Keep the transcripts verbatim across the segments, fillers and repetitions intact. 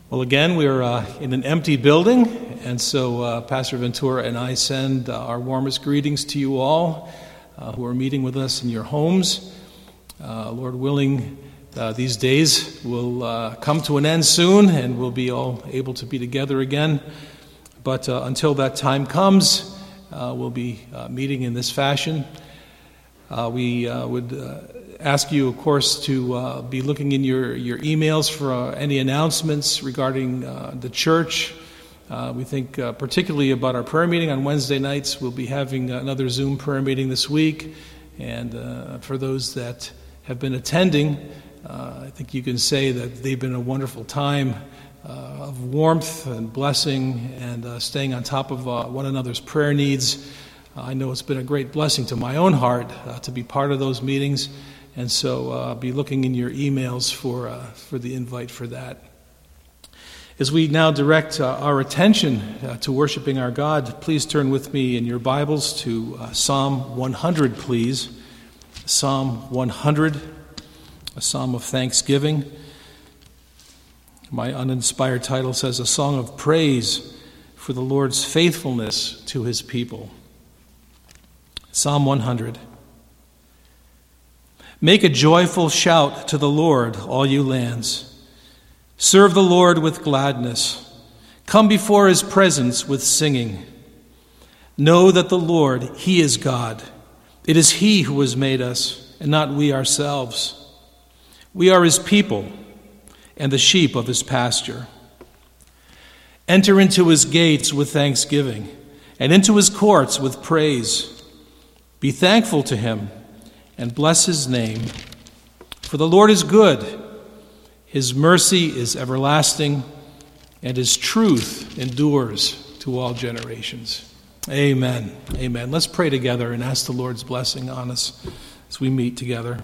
Well, again, we're uh, in an empty building, and so uh, Pastor Ventura and I send uh, our warmest greetings to you all uh, who are meeting with us in your homes. Uh, Lord willing, uh, these days will uh, come to an end soon, and we'll be all able to be together again. But uh, until that time comes, uh, we'll be uh, meeting in this fashion. Uh, we uh, would uh, ask you, of course, to uh, be looking in your, your emails for uh, any announcements regarding uh, the church. Uh, we think uh, particularly about our prayer meeting on Wednesday nights. We'll be having another Zoom prayer meeting this week. And uh, for those that have been attending, uh, I think you can say that they've been a wonderful time uh, of warmth and blessing and uh, staying on top of uh, one another's prayer needs. I know it's been a great blessing to my own heart uh, to be part of those meetings, and so uh, be looking in your emails for uh, for the invite for that. As we now direct uh, our attention uh, to worshiping our God, please turn with me in your Bibles to uh, Psalm one hundred, please. Psalm one hundred, a psalm of thanksgiving. My uninspired title says, "A Song of Praise for the Lord's Faithfulness to His People." Psalm one hundred. Make a joyful shout to the Lord, all you lands. Serve the Lord with gladness. Come before His presence with singing. Know that the Lord, He is God. It is He who has made us, and not we ourselves. We are His people, and the sheep of His pasture. Enter into His gates with thanksgiving, and into His courts with praise. Be thankful to Him and bless His name. For the Lord is good. His mercy is everlasting, and His truth endures to all generations. Amen. Amen. Let's pray together and ask the Lord's blessing on us as we meet together.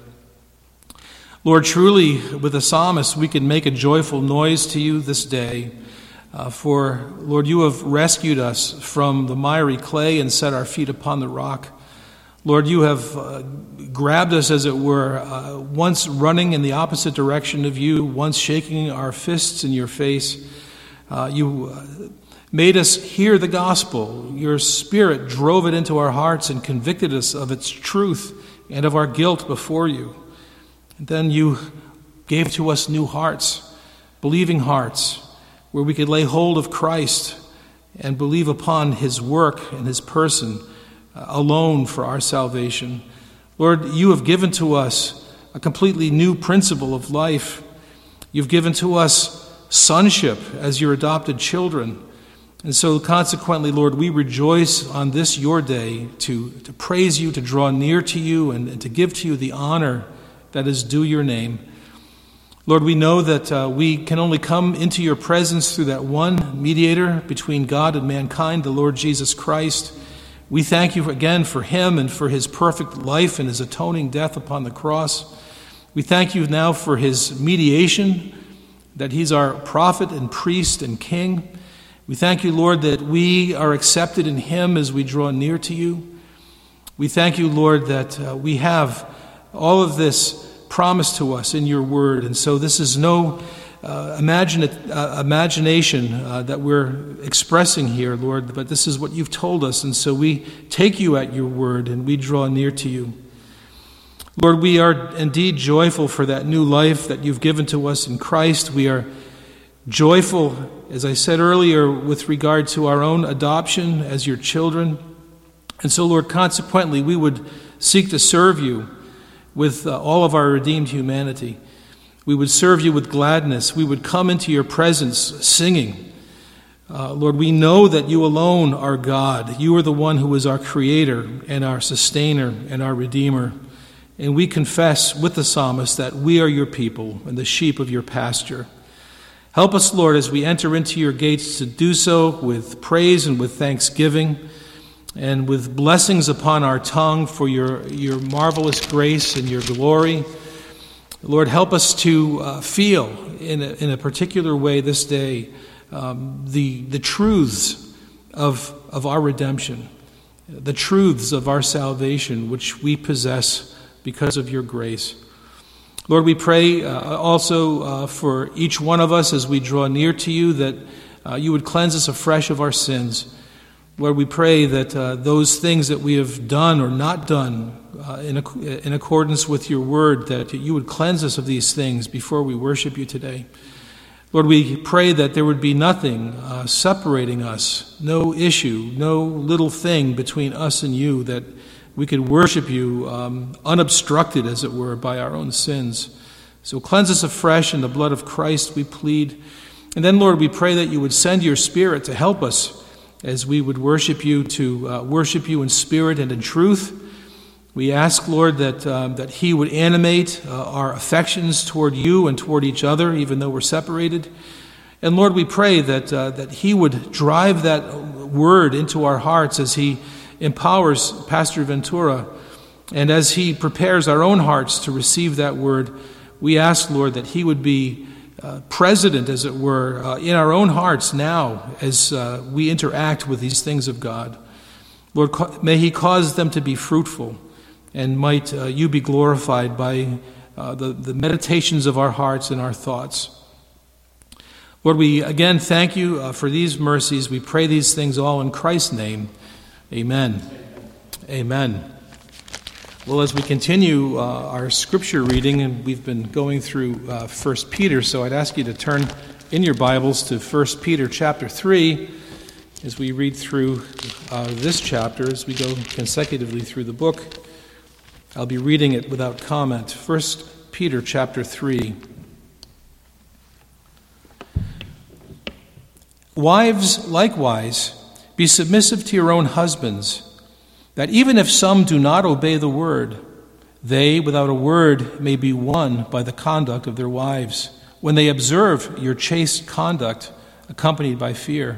Lord, truly, with the psalmist, we can make a joyful noise to you this day. Uh, for, Lord, you have rescued us from the miry clay and set our feet upon the rock. Lord, you have uh, grabbed us, as it were, uh, once running in the opposite direction of you, once shaking our fists in your face. Uh, you uh, made us hear the gospel. Your Spirit drove it into our hearts and convicted us of its truth and of our guilt before you. And then you gave to us new hearts, believing hearts, where we could lay hold of Christ and believe upon His work and His person alone for our salvation. Lord, you have given to us a completely new principle of life. You've given to us sonship as your adopted children. And so consequently, Lord, we rejoice on this your day to, to praise you, to draw near to you, and, and to give to you the honor that is due your name. Lord, we know that uh, we can only come into your presence through that one mediator between God and mankind, the Lord Jesus Christ. We thank you again for Him and for His perfect life and His atoning death upon the cross. We thank you now for His mediation, that He's our prophet and priest and king. We thank you, Lord, that we are accepted in Him as we draw near to you. We thank you, Lord, that uh, we have all of this promised to us in your word. And so this is no uh, imagine, uh, imagination uh, that we're expressing here, Lord, but this is what you've told us. And so we take you at your word and we draw near to you. Lord, we are indeed joyful for that new life that you've given to us in Christ. We are joyful, as I said earlier, with regard to our own adoption as your children. And so, Lord, consequently, we would seek to serve you with uh, all of our redeemed humanity. We would serve you with gladness. We would come into your presence singing. Uh, Lord, we know that you alone are God. You are the one who is our creator and our sustainer and our redeemer. And we confess with the psalmist that we are your people and the sheep of your pasture. Help us, Lord, as we enter into your gates to do so with praise and with thanksgiving and with blessings upon our tongue for your, your marvelous grace and your glory. Lord, help us to uh, feel in a, in a particular way this day um, the, the truths of, of our redemption, the truths of our salvation, which we possess because of your grace. Lord, we pray uh, also uh, for each one of us as we draw near to you that uh, you would cleanse us afresh of our sins. Lord, we pray that uh, those things that we have done or not done uh, in, ac- in accordance with your word, that you would cleanse us of these things before we worship you today. Lord, we pray that there would be nothing uh, separating us, no issue, no little thing between us and you, that we could worship you um, unobstructed, as it were, by our own sins. So cleanse us afresh in the blood of Christ, we plead. And then, Lord, we pray that you would send your Spirit to help us as we would worship you, to uh, worship you in spirit and in truth. We ask, Lord, that um, that he would animate uh, our affections toward you and toward each other, even though we're separated. And Lord, we pray that uh, that he would drive that word into our hearts as he empowers Pastor Ventura, and as he prepares our own hearts to receive that word. We ask, Lord, that he would be uh, president, as it were, uh, in our own hearts now as uh, we interact with these things of God. Lord, may he cause them to be fruitful, and might uh, you be glorified by uh, the, the meditations of our hearts and our thoughts. Lord, we again thank you uh, for these mercies. We pray these things all in Christ's name. Amen. Amen. Well, as we continue uh, our scripture reading, and we've been going through uh, First Peter, so I'd ask you to turn in your Bibles to First Peter chapter three as we read through uh, this chapter, as we go consecutively through the book. I'll be reading it without comment. First Peter chapter three. Wives, likewise, be submissive to your own husbands, that even if some do not obey the word, they, without a word, may be won by the conduct of their wives, when they observe your chaste conduct accompanied by fear.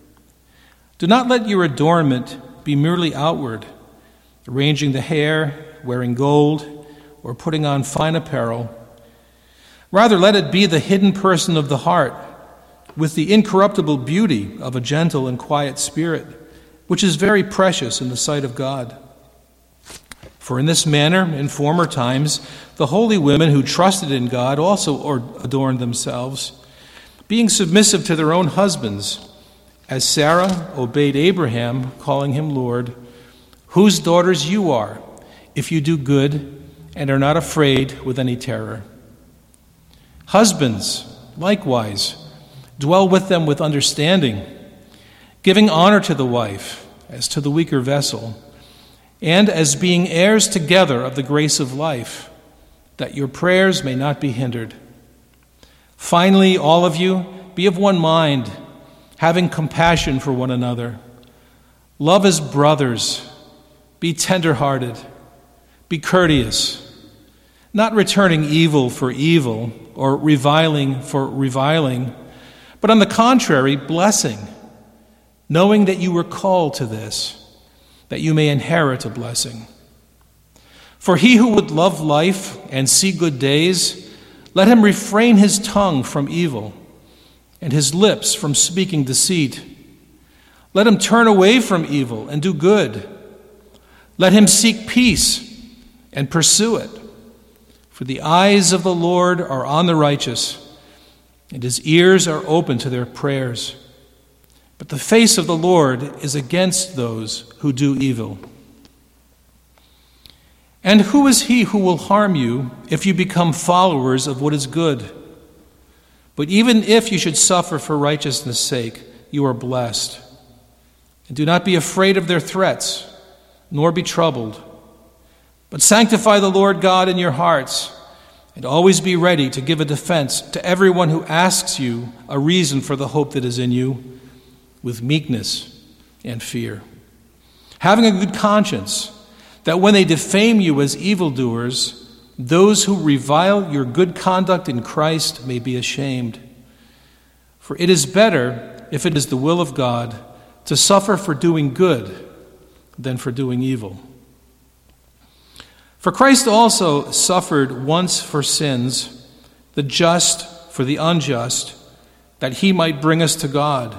Do not let your adornment be merely outward, arranging the hair, wearing gold, or putting on fine apparel. Rather, let it be the hidden person of the heart, with the incorruptible beauty of a gentle and quiet spirit, which is very precious in the sight of God. For in this manner, in former times, the holy women who trusted in God also adorned themselves, being submissive to their own husbands, as Sarah obeyed Abraham, calling him Lord, whose daughters you are, if you do good and are not afraid with any terror. Husbands, likewise, dwell with them with understanding, giving honor to the wife as to the weaker vessel, and as being heirs together of the grace of life, that your prayers may not be hindered. Finally, all of you, be of one mind, having compassion for one another. Love as brothers, be tender-hearted, be courteous, not returning evil for evil or reviling for reviling, but on the contrary, blessing, knowing that you were called to this, that you may inherit a blessing. For he who would love life and see good days, let him refrain his tongue from evil and his lips from speaking deceit. Let him turn away from evil and do good. Let him seek peace and pursue it. For the eyes of the Lord are on the righteous, and his ears are open to their prayers. But the face of the Lord is against those who do evil. And who is he who will harm you if you become followers of what is good? But even if you should suffer for righteousness' sake, you are blessed. And do not be afraid of their threats, nor be troubled. But sanctify the Lord God in your hearts, and always be ready to give a defense to everyone who asks you a reason for the hope that is in you, with meekness and fear. Having a good conscience, that when they defame you as evildoers, those who revile your good conduct in Christ may be ashamed. For it is better, if it is the will of God, to suffer for doing good than for doing evil. For Christ also suffered once for sins, the just for the unjust, that he might bring us to God,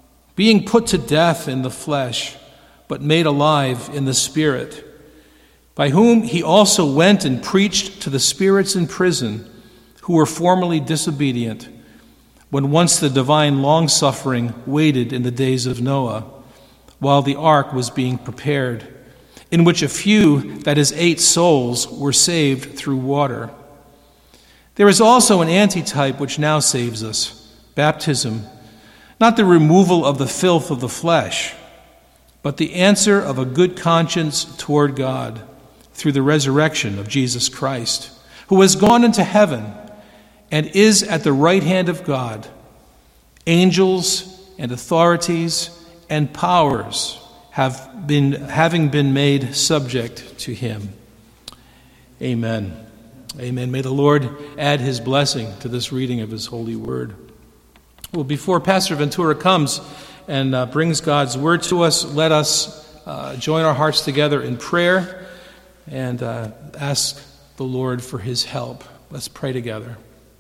being put to death in the flesh, but made alive in the Spirit, by whom he also went and preached to the spirits in prison who were formerly disobedient, when once the divine long-suffering waited in the days of Noah, while the ark was being prepared, in which a few, that is, eight souls, were saved through water. There is also an antitype which now saves us, baptism, not the removal of the filth of the flesh, but the answer of a good conscience toward God through the resurrection of Jesus Christ, who has gone into heaven and is at the right hand of God. Angels and authorities and powers have been, having been made subject to him. Amen. Amen. May the Lord add his blessing to this reading of his holy word. Well, before Pastor Ventura comes and uh, brings God's word to us, let us uh, join our hearts together in prayer and uh, ask the Lord for his help. Let's pray together.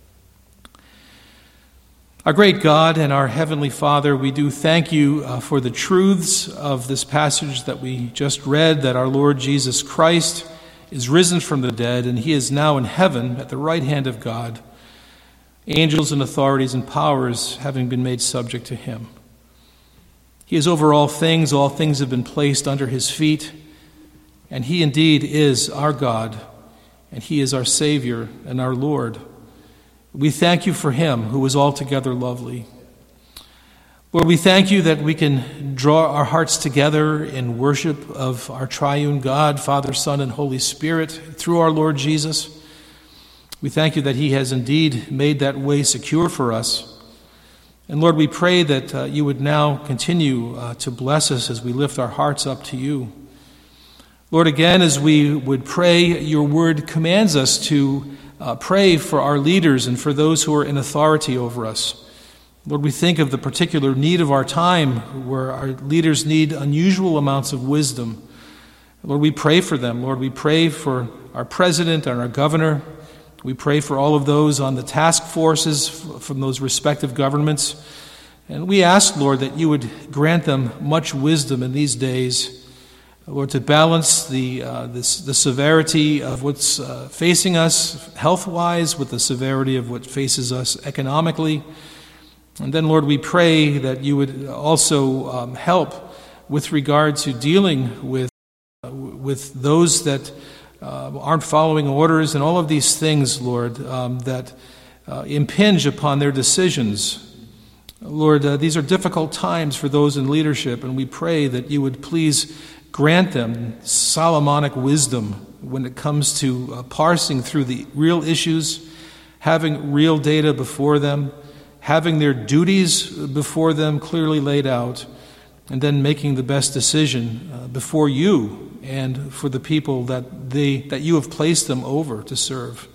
Our great God and our Heavenly Father, we do thank you uh, for the truths of this passage that we just read, that our Lord Jesus Christ is risen from the dead, and he is now in heaven at the right hand of God, angels and authorities and powers having been made subject to him. He is over all things, all things have been placed under his feet, and he indeed is our God, and he is our Savior and our Lord. We thank you for him who is altogether lovely. Lord, we thank you that we can draw our hearts together in worship of our triune God, Father, Son, and Holy Spirit through our Lord Jesus. We thank you that he has indeed made that way secure for us. And Lord, we pray that uh, you would now continue uh, to bless us as we lift our hearts up to you. Lord, again, as we would pray, your word commands us to Uh, pray for our leaders and for those who are in authority over us. Lord, we think of the particular need of our time where our leaders need unusual amounts of wisdom. Lord, we pray for them. Lord, we pray for our president and our governor. We pray for all of those on the task forces from those respective governments. And we ask, Lord, that you would grant them much wisdom in these days, Lord, to balance the uh, this, the severity of what's uh, facing us health-wise with the severity of what faces us economically. And then, Lord, we pray that you would also um, help with regard to dealing with uh, with those that uh, aren't following orders and all of these things, Lord, um, that uh, impinge upon their decisions. Lord, uh, these are difficult times for those in leadership, and we pray that you would please grant them Solomonic wisdom when it comes to uh, parsing through the real issues, having real data before them, having their duties before them clearly laid out, and then making the best decision uh, before you and for the people that they that you have placed them over to serve.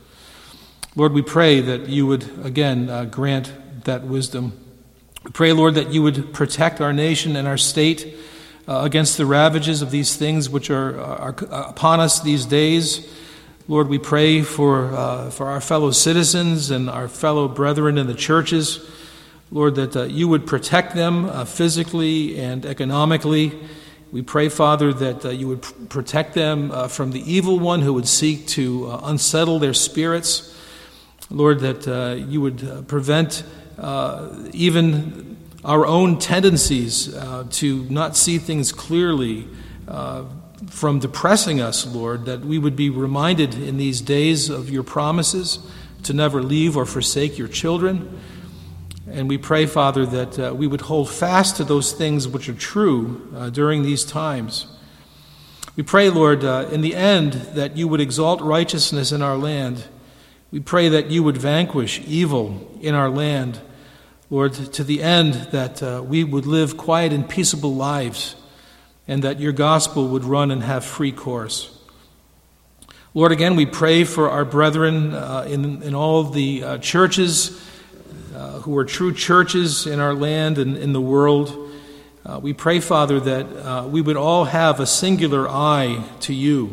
Lord, we pray that you would again uh, grant that wisdom. We pray, Lord, that you would protect our nation and our state Uh, against the ravages of these things which are, are upon us these days. Lord, we pray for uh, for our fellow citizens and our fellow brethren in the churches. Lord, that uh, you would protect them uh, physically and economically. We pray, Father, that uh, you would pr- protect them uh, from the evil one who would seek to uh, unsettle their spirits. Lord, that uh, you would uh, prevent uh, even our own tendencies uh, to not see things clearly uh, from depressing us, Lord, that we would be reminded in these days of your promises to never leave or forsake your children. And we pray, Father, that uh, we would hold fast to those things which are true uh, during these times. We pray, Lord, uh, in the end, that you would exalt righteousness in our land. We pray that you would vanquish evil in our land, Lord, to the end that uh, we would live quiet and peaceable lives, and that your gospel would run and have free course. Lord, again, we pray for our brethren uh, in, in all the uh, churches uh, who are true churches in our land and in the world. Uh, we pray, Father, that uh, we would all have a singular eye to you.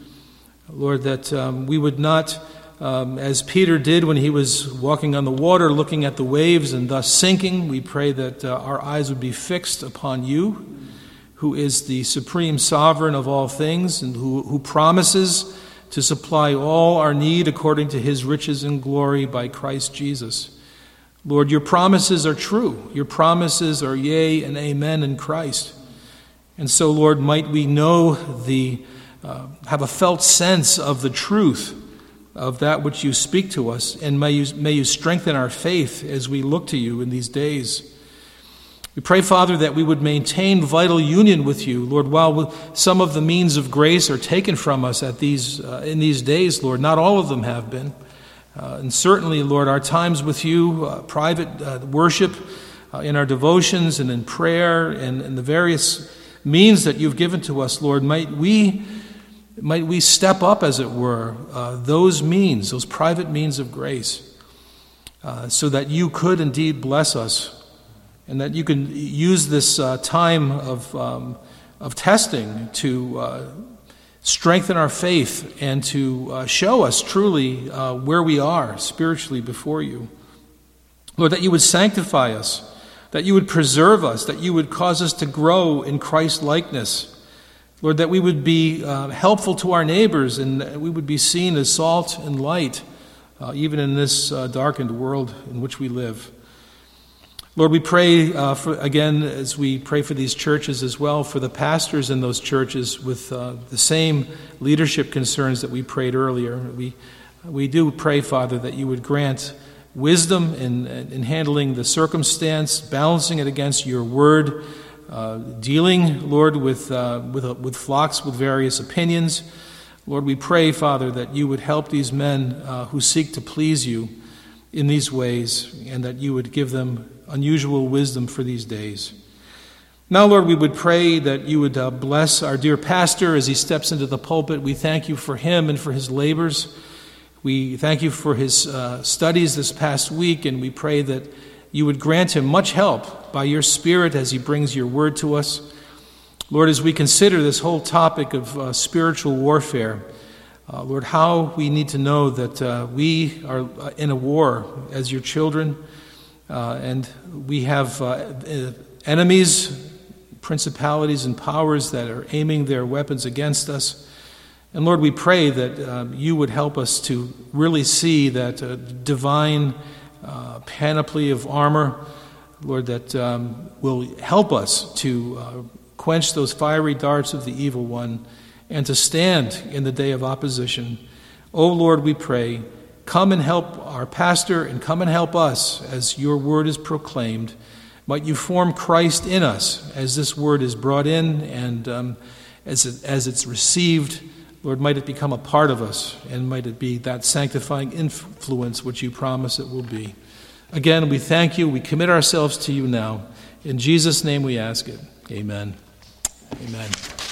Lord, that um, we would not Um, as Peter did when he was walking on the water, looking at the waves and thus sinking. We pray that uh, our eyes would be fixed upon you, who is the supreme sovereign of all things and who, who promises to supply all our need according to his riches and glory by Christ Jesus. Lord, your promises are true. Your promises are yea and amen in Christ. And so, Lord, might we know the, uh, have a felt sense of the truth of that which you speak to us, and may you, may you strengthen our faith as we look to you in these days. We pray, Father, that we would maintain vital union with you, Lord, while some of the means of grace are taken from us at these uh, in these days, Lord. Not all of them have been. Uh, and certainly, Lord, our times with you, uh, private uh, worship, uh, in our devotions and in prayer and, and the various means that you've given to us, Lord, might we might we step up, as it were, uh, those means, those private means of grace, uh, so that you could indeed bless us. And that you can use this uh, time of um, of testing to uh, strengthen our faith and to uh, show us truly uh, where we are spiritually before you. Lord, that you would sanctify us, that you would preserve us, that you would cause us to grow in Christ likeness. Lord, that we would be uh, helpful to our neighbors and we would be seen as salt and light, uh, even in this uh, darkened world in which we live. Lord, we pray, uh, for, again, as we pray for these churches as well, for the pastors in those churches with uh, the same leadership concerns that we prayed earlier. We we do pray, Father, that you would grant wisdom in, in handling the circumstance, balancing it against your word, uh, dealing, Lord, with, uh, with, uh, with flocks with various opinions. Lord, we pray, Father, that you would help these men uh, who seek to please you in these ways, and that you would give them unusual wisdom for these days. Now, Lord, we would pray that you would uh, bless our dear pastor as he steps into the pulpit. We thank you for him and for his labors. We thank you for his uh, studies this past week, and we pray that you would grant him much help by your Spirit as he brings your word to us. Lord, as we consider this whole topic of uh, spiritual warfare, uh, Lord, how we need to know that uh, we are in a war as your children. Uh, and we have uh, enemies, principalities and powers that are aiming their weapons against us. And Lord, we pray that uh, you would help us to really see that uh, divine uh, panoply of armor, Lord, that um, will help us to uh, quench those fiery darts of the evil one and to stand in the day of opposition. Oh Lord, we pray, come and help our pastor and come and help us as your word is proclaimed. Might you form Christ in us as this word is brought in and um, as, it, as it's received. Lord, might it become a part of us and might it be that sanctifying influence which you promise it will be. Again, we thank you. We commit ourselves to you now. In Jesus' name we ask it. Amen. Amen.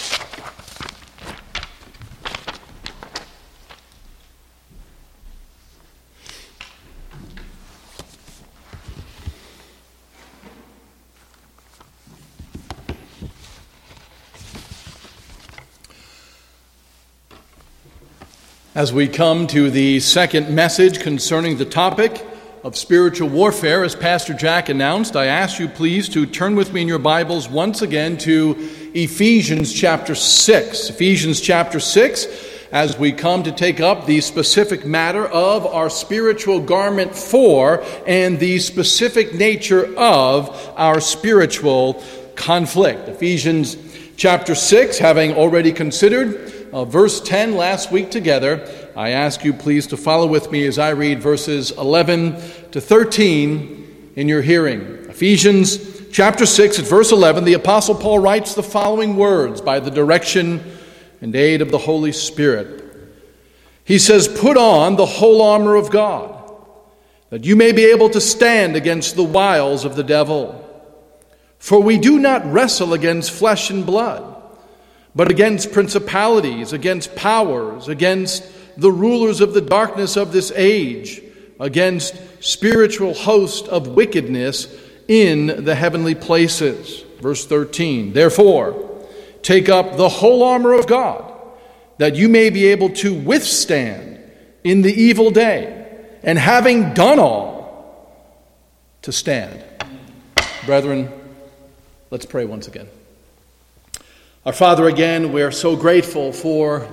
As we come to the second message concerning the topic of spiritual warfare, as Pastor Jack announced, I ask you please to turn with me in your Bibles once again to Ephesians chapter six. Ephesians chapter six, as we come to take up the specific matter of our spiritual garment for and the specific nature of our spiritual conflict. Ephesians chapter six, having already considered Uh, verse ten last week together, I ask you please to follow with me as I read verses eleven to thirteen in your hearing. Ephesians chapter six at verse eleven, the Apostle Paul writes the following words by the direction and aid of the Holy Spirit. He says, "Put on the whole armor of God, that you may be able to stand against the wiles of the devil. For we do not wrestle against flesh and blood, but against principalities, against powers, against the rulers of the darkness of this age, against spiritual hosts of wickedness in the heavenly places." Verse thirteen, "Therefore, take up the whole armor of God, that you may be able to withstand in the evil day, and having done all, to stand." Brethren, let's pray once again. Our Father, again, we are so grateful for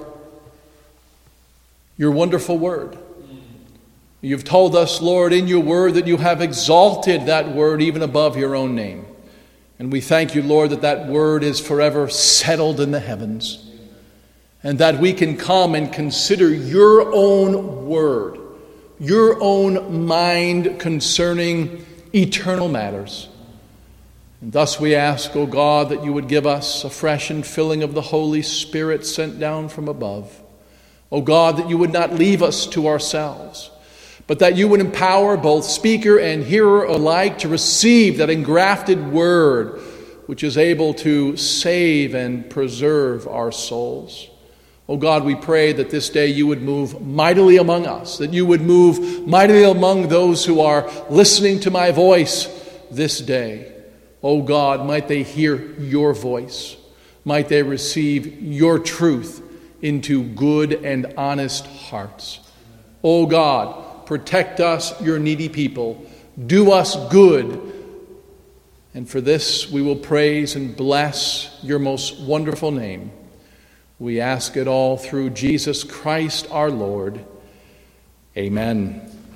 your wonderful word. You've told us, Lord, in your word that you have exalted that word even above your own name. And we thank you, Lord, that that word is forever settled in the heavens, and that we can come and consider your own word, your own mind concerning eternal matters. And thus we ask, O God, that you would give us a fresh infilling of the Holy Spirit sent down from above. O God, that you would not leave us to ourselves, but that you would empower both speaker and hearer alike to receive that engrafted word which is able to save and preserve our souls. Oh God, we pray that this day you would move mightily among us, that you would move mightily among those who are listening to my voice this day. Oh God, might they hear your voice. Might they receive your truth into good and honest hearts. Oh God, protect us, your needy people. Do us good. And for this we will praise and bless your most wonderful name. We ask it all through Jesus Christ our Lord. Amen.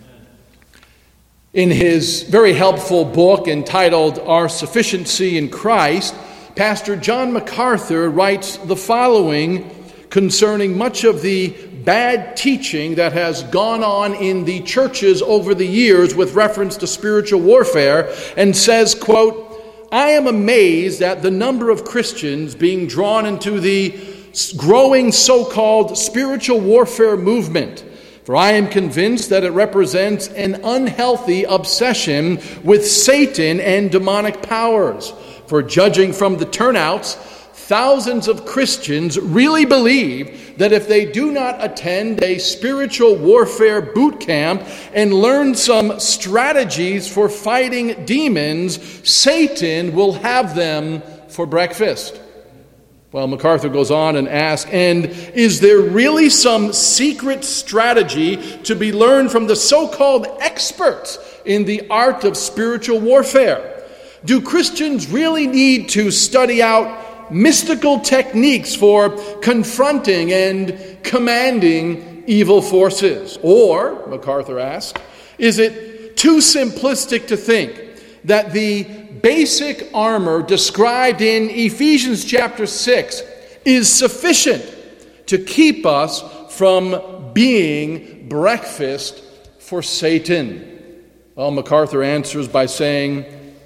In his very helpful book entitled Our Sufficiency in Christ, Pastor John MacArthur writes the following concerning much of the bad teaching that has gone on in the churches over the years with reference to spiritual warfare, and says, quote, I am amazed at the number of Christians being drawn into the growing so-called spiritual warfare movement, for I am convinced that it represents an unhealthy obsession with Satan and demonic powers. For judging from the turnouts, thousands of Christians really believe that if they do not attend a spiritual warfare boot camp and learn some strategies for fighting demons, Satan will have them for breakfast. Well, MacArthur goes on and asks, and is there really some secret strategy to be learned from the so-called experts in the art of spiritual warfare? Do Christians really need to study out mystical techniques for confronting and commanding evil forces? Or, MacArthur asks, is it too simplistic to think that the basic armor described in Ephesians chapter six is sufficient to keep us from being breakfast for Satan? Well, MacArthur answers by saying,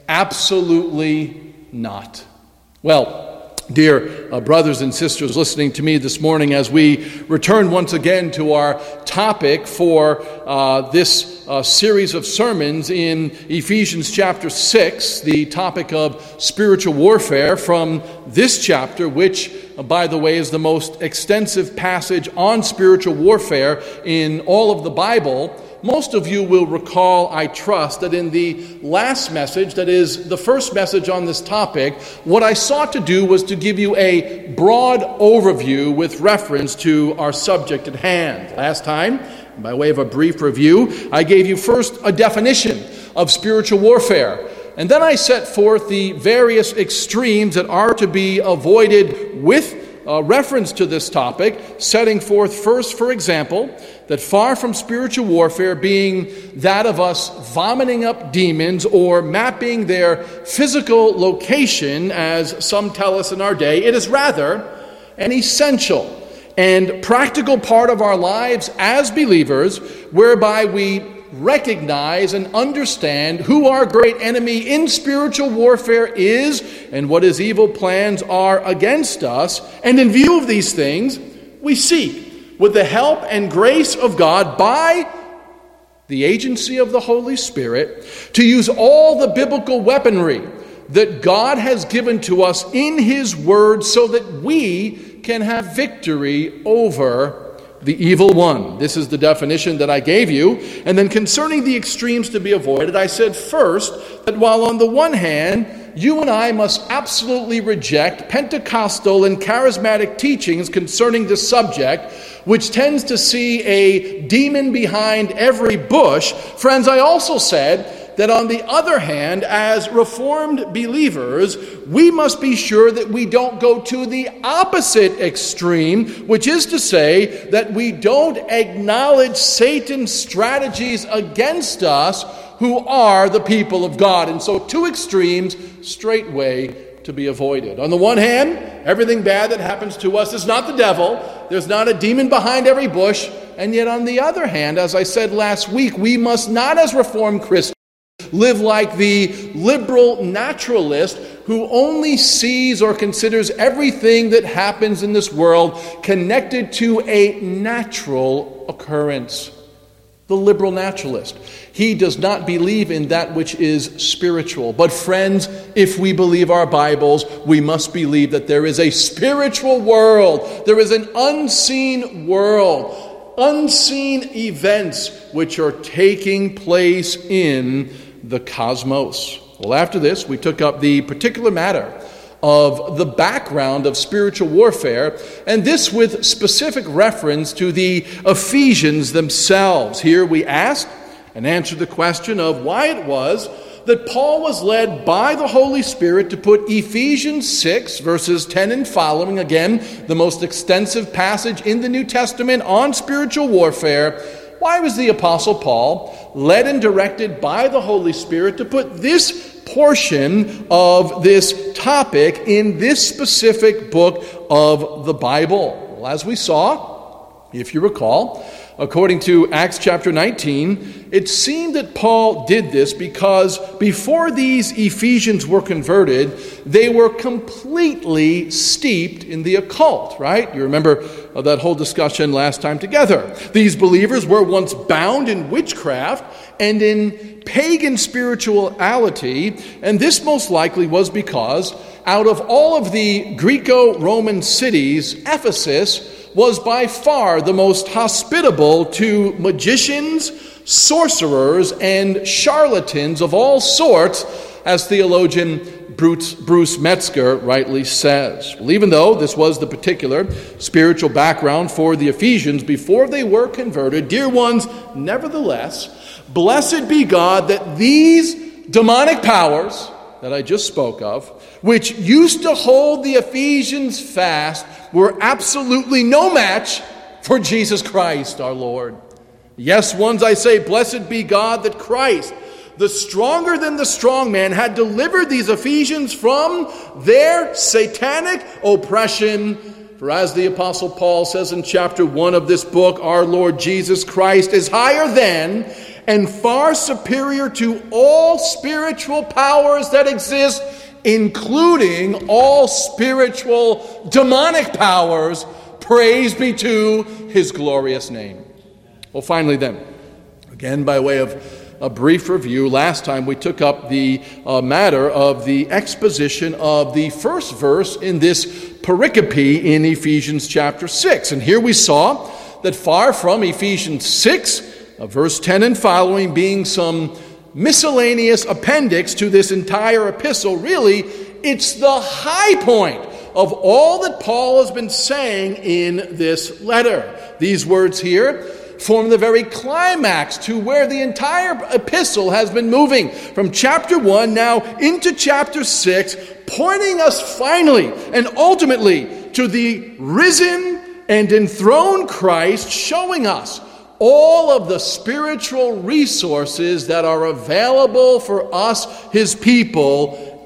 absolutely not. Well, dear uh, brothers and sisters listening to me this morning, as we return once again to our topic for uh, this uh, series of sermons in Ephesians chapter six, the topic of spiritual warfare from this chapter, which, uh, by the way, is the most extensive passage on spiritual warfare in all of the Bible. Most of you will recall, I trust, that in the last message, that is the first message on this topic, what I sought to do was to give you a broad overview with reference to our subject at hand. Last time, by way of a brief review, I gave you first a definition of spiritual warfare, and then I set forth the various extremes that are to be avoided with Uh, reference to this topic, setting forth first, for example, that far from spiritual warfare being that of us vomiting up demons or mapping their physical location, as some tell us in our day, it is rather an essential and practical part of our lives as believers, whereby we recognize and understand who our great enemy in spiritual warfare is and what his evil plans are against us. And in view of these things, we seek, with the help and grace of God, by the agency of the Holy Spirit, to use all the biblical weaponry that God has given to us in his word so that we can have victory over the evil one. This is the definition that I gave you. And then concerning the extremes to be avoided, I said first that while on the one hand, you and I must absolutely reject Pentecostal and charismatic teachings concerning this subject, which tends to see a demon behind every bush, friends, I also said that on the other hand, as Reformed believers, we must be sure that we don't go to the opposite extreme, which is to say that we don't acknowledge Satan's strategies against us who are the people of God. And so two extremes straightway to be avoided. On the one hand, everything bad that happens to us is not the devil. There's not a demon behind every bush. And yet on the other hand, as I said last week, we must not, as Reformed Christians, live like the liberal naturalist who only sees or considers everything that happens in this world connected to a natural occurrence. The liberal naturalist. He does not believe in that which is spiritual. But friends, if we believe our Bibles, we must believe that there is a spiritual world. There is an unseen world. Unseen events which are taking place in the cosmos. Well, after this, we took up the particular matter of the background of spiritual warfare, and this with specific reference to the Ephesians themselves. Here we asked and answered the question of why it was that Paul was led by the Holy Spirit to put Ephesians six, verses ten and following, again, the most extensive passage in the New Testament on spiritual warfare. Why was the Apostle Paul led and directed by the Holy Spirit to put this portion of this topic in this specific book of the Bible? Well, as we saw, if you recall, according to Acts chapter nineteen, it seemed that Paul did this because before these Ephesians were converted, they were completely steeped in the occult, right? You remember that whole discussion last time together. These believers were once bound in witchcraft and in pagan spirituality, and this most likely was because out of all of the Greco-Roman cities, Ephesus was by far the most hospitable to magicians, sorcerers, and charlatans of all sorts, as theologian Bruce, Bruce Metzger rightly says. Well, even though this was the particular spiritual background for the Ephesians before they were converted, dear ones, nevertheless, blessed be God that these demonic powers that I just spoke of, which used to hold the Ephesians fast, were absolutely no match for Jesus Christ our Lord. Yes, ones, I say, blessed be God that Christ, the stronger than the strong man, had delivered these Ephesians from their satanic oppression. For as the Apostle Paul says in chapter one of this book, our Lord Jesus Christ is higher than and far superior to all spiritual powers that exist, including all spiritual demonic powers. Praise be to his glorious name. Well, finally then, again by way of a brief review, last time we took up the uh, matter of the exposition of the first verse in this pericope in Ephesians chapter six. And here we saw that far from Ephesians six, uh, verse ten and following being some miscellaneous appendix to this entire epistle, really, it's the high point of all that Paul has been saying in this letter. These words here form the very climax to where the entire epistle has been moving from chapter one now into chapter six, pointing us finally and ultimately to the risen and enthroned Christ, showing us all of the spiritual resources that are available for us, his people,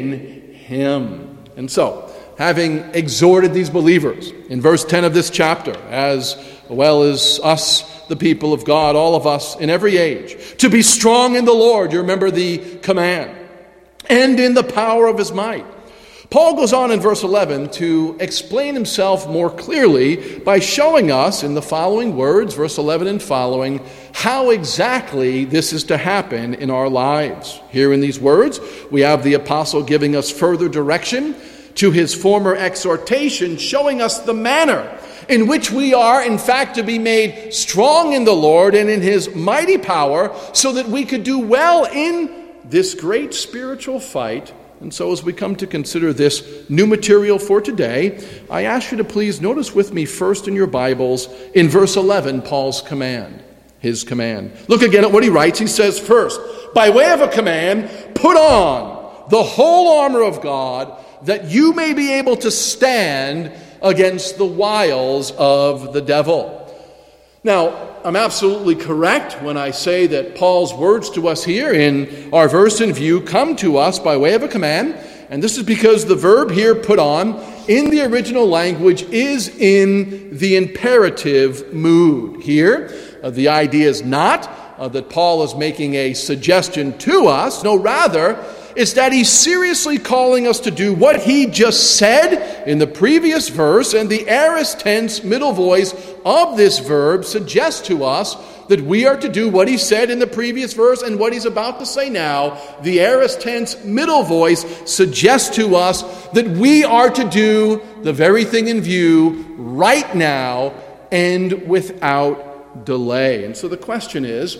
in him. And so, having exhorted these believers in verse ten of this chapter, as well as us, the people of God, all of us in every age, to be strong in the Lord, you remember the command, and in the power of his might. Paul goes on in verse eleven to explain himself more clearly by showing us in the following words, verse eleven and following, how exactly this is to happen in our lives. Here in these words, we have the apostle giving us further direction to his former exhortation, showing us the manner in which we are, in fact, to be made strong in the Lord and in his mighty power, so that we could do well in this great spiritual fight. And so as we come to consider this new material for today, I ask you to please notice with me first in your Bibles, in verse eleven, Paul's command. his command. Look again at what he writes. He says, first, by way of a command, put on the whole armor of God, that you may be able to stand against the wiles of the devil. Now, I'm absolutely correct when I say that Paul's words to us here in our verse in view come to us by way of a command, and this is because the verb here, put on, in the original language is in the imperative mood. Here, uh, the idea is not uh, that Paul is making a suggestion to us. No, rather, it's that he's seriously calling us to do what he just said in the previous verse, and the aorist tense middle voice of this verb suggests to us that we are to do what he said in the previous verse and what he's about to say now. The aorist tense middle voice suggests to us that we are to do the very thing in view right now and without delay. And so the question is,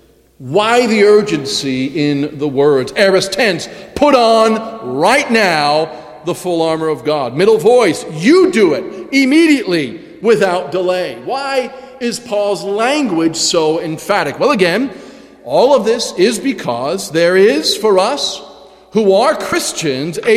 why the urgency in the words? Aorist tense, put on right now the full armor of God. Middle voice, you do it immediately without delay. Why is Paul's language so emphatic? Well, again, all of this is because there is for us who are Christians a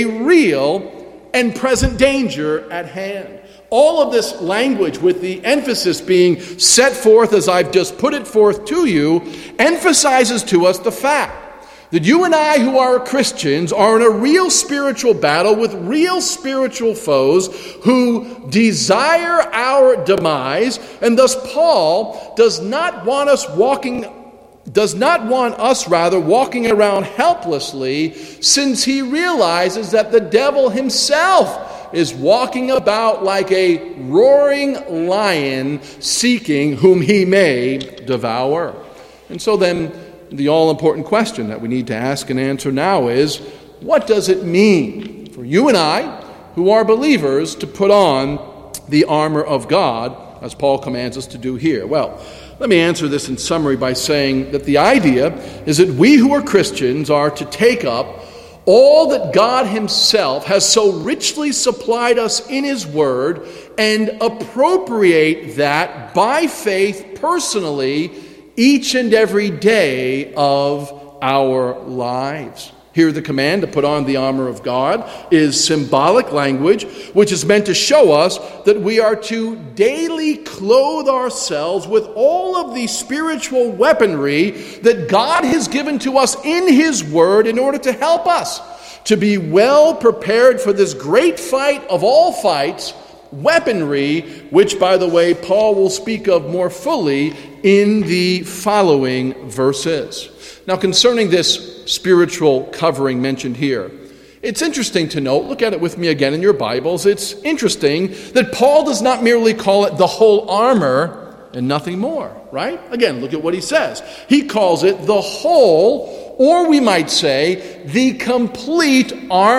real and present danger at hand. All of this language, with the emphasis being set forth as I've just put it forth to you, emphasizes to us the fact that you and I who are Christians are in a real spiritual battle with real spiritual foes who desire our demise, and thus Paul does not want us walking does not want us rather walking around helplessly, since he realizes that the devil himself is walking about like a roaring lion, seeking whom he may devour. And so then, the all-important question that we need to ask and answer now is, what does it mean for you and I, who are believers, to put on the armor of God, as Paul commands us to do here? Well, let me answer this in summary by saying that the idea is that we who are Christians are to take up all that God himself has so richly supplied us in his word and appropriate that by faith personally each and every day of our lives. Here, the command to put on the armor of God is symbolic language, which is meant to show us that we are to daily clothe ourselves with all of the spiritual weaponry that God has given to us in his word in order to help us to be well prepared for this great fight of all fights, weaponry, which, by the way, Paul will speak of more fully in the following verses. Now, concerning this spiritual covering mentioned here, it's interesting to note, look at it with me again in your Bibles, it's interesting that Paul does not merely call it the whole armor and nothing more, right? Again, look at what he says. He calls it the whole, or we might say, the complete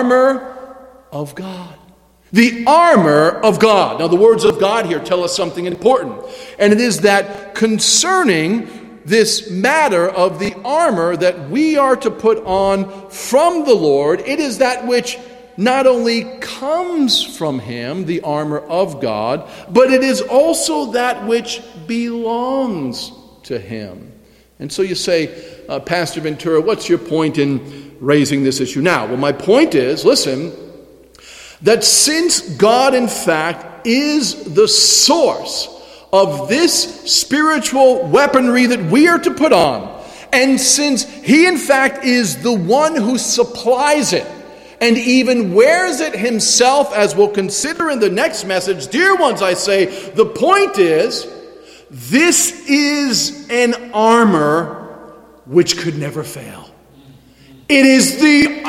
armor of God. The armor of God. Now, the words of God here tell us something important, and it is that concerning this matter of the armor that we are to put on from the Lord, it is that which not only comes from him, the armor of God, but it is also that which belongs to him. And so you say, uh, Pastor Ventura, what's your point in raising this issue now? Well, my point is, listen, that since God, in fact, is the source of this spiritual weaponry that we are to put on, and since he, in fact, is the one who supplies it, and even wears it himself, as we'll consider in the next message, dear ones, I say, the point is, this is an armor which could never fail. It is the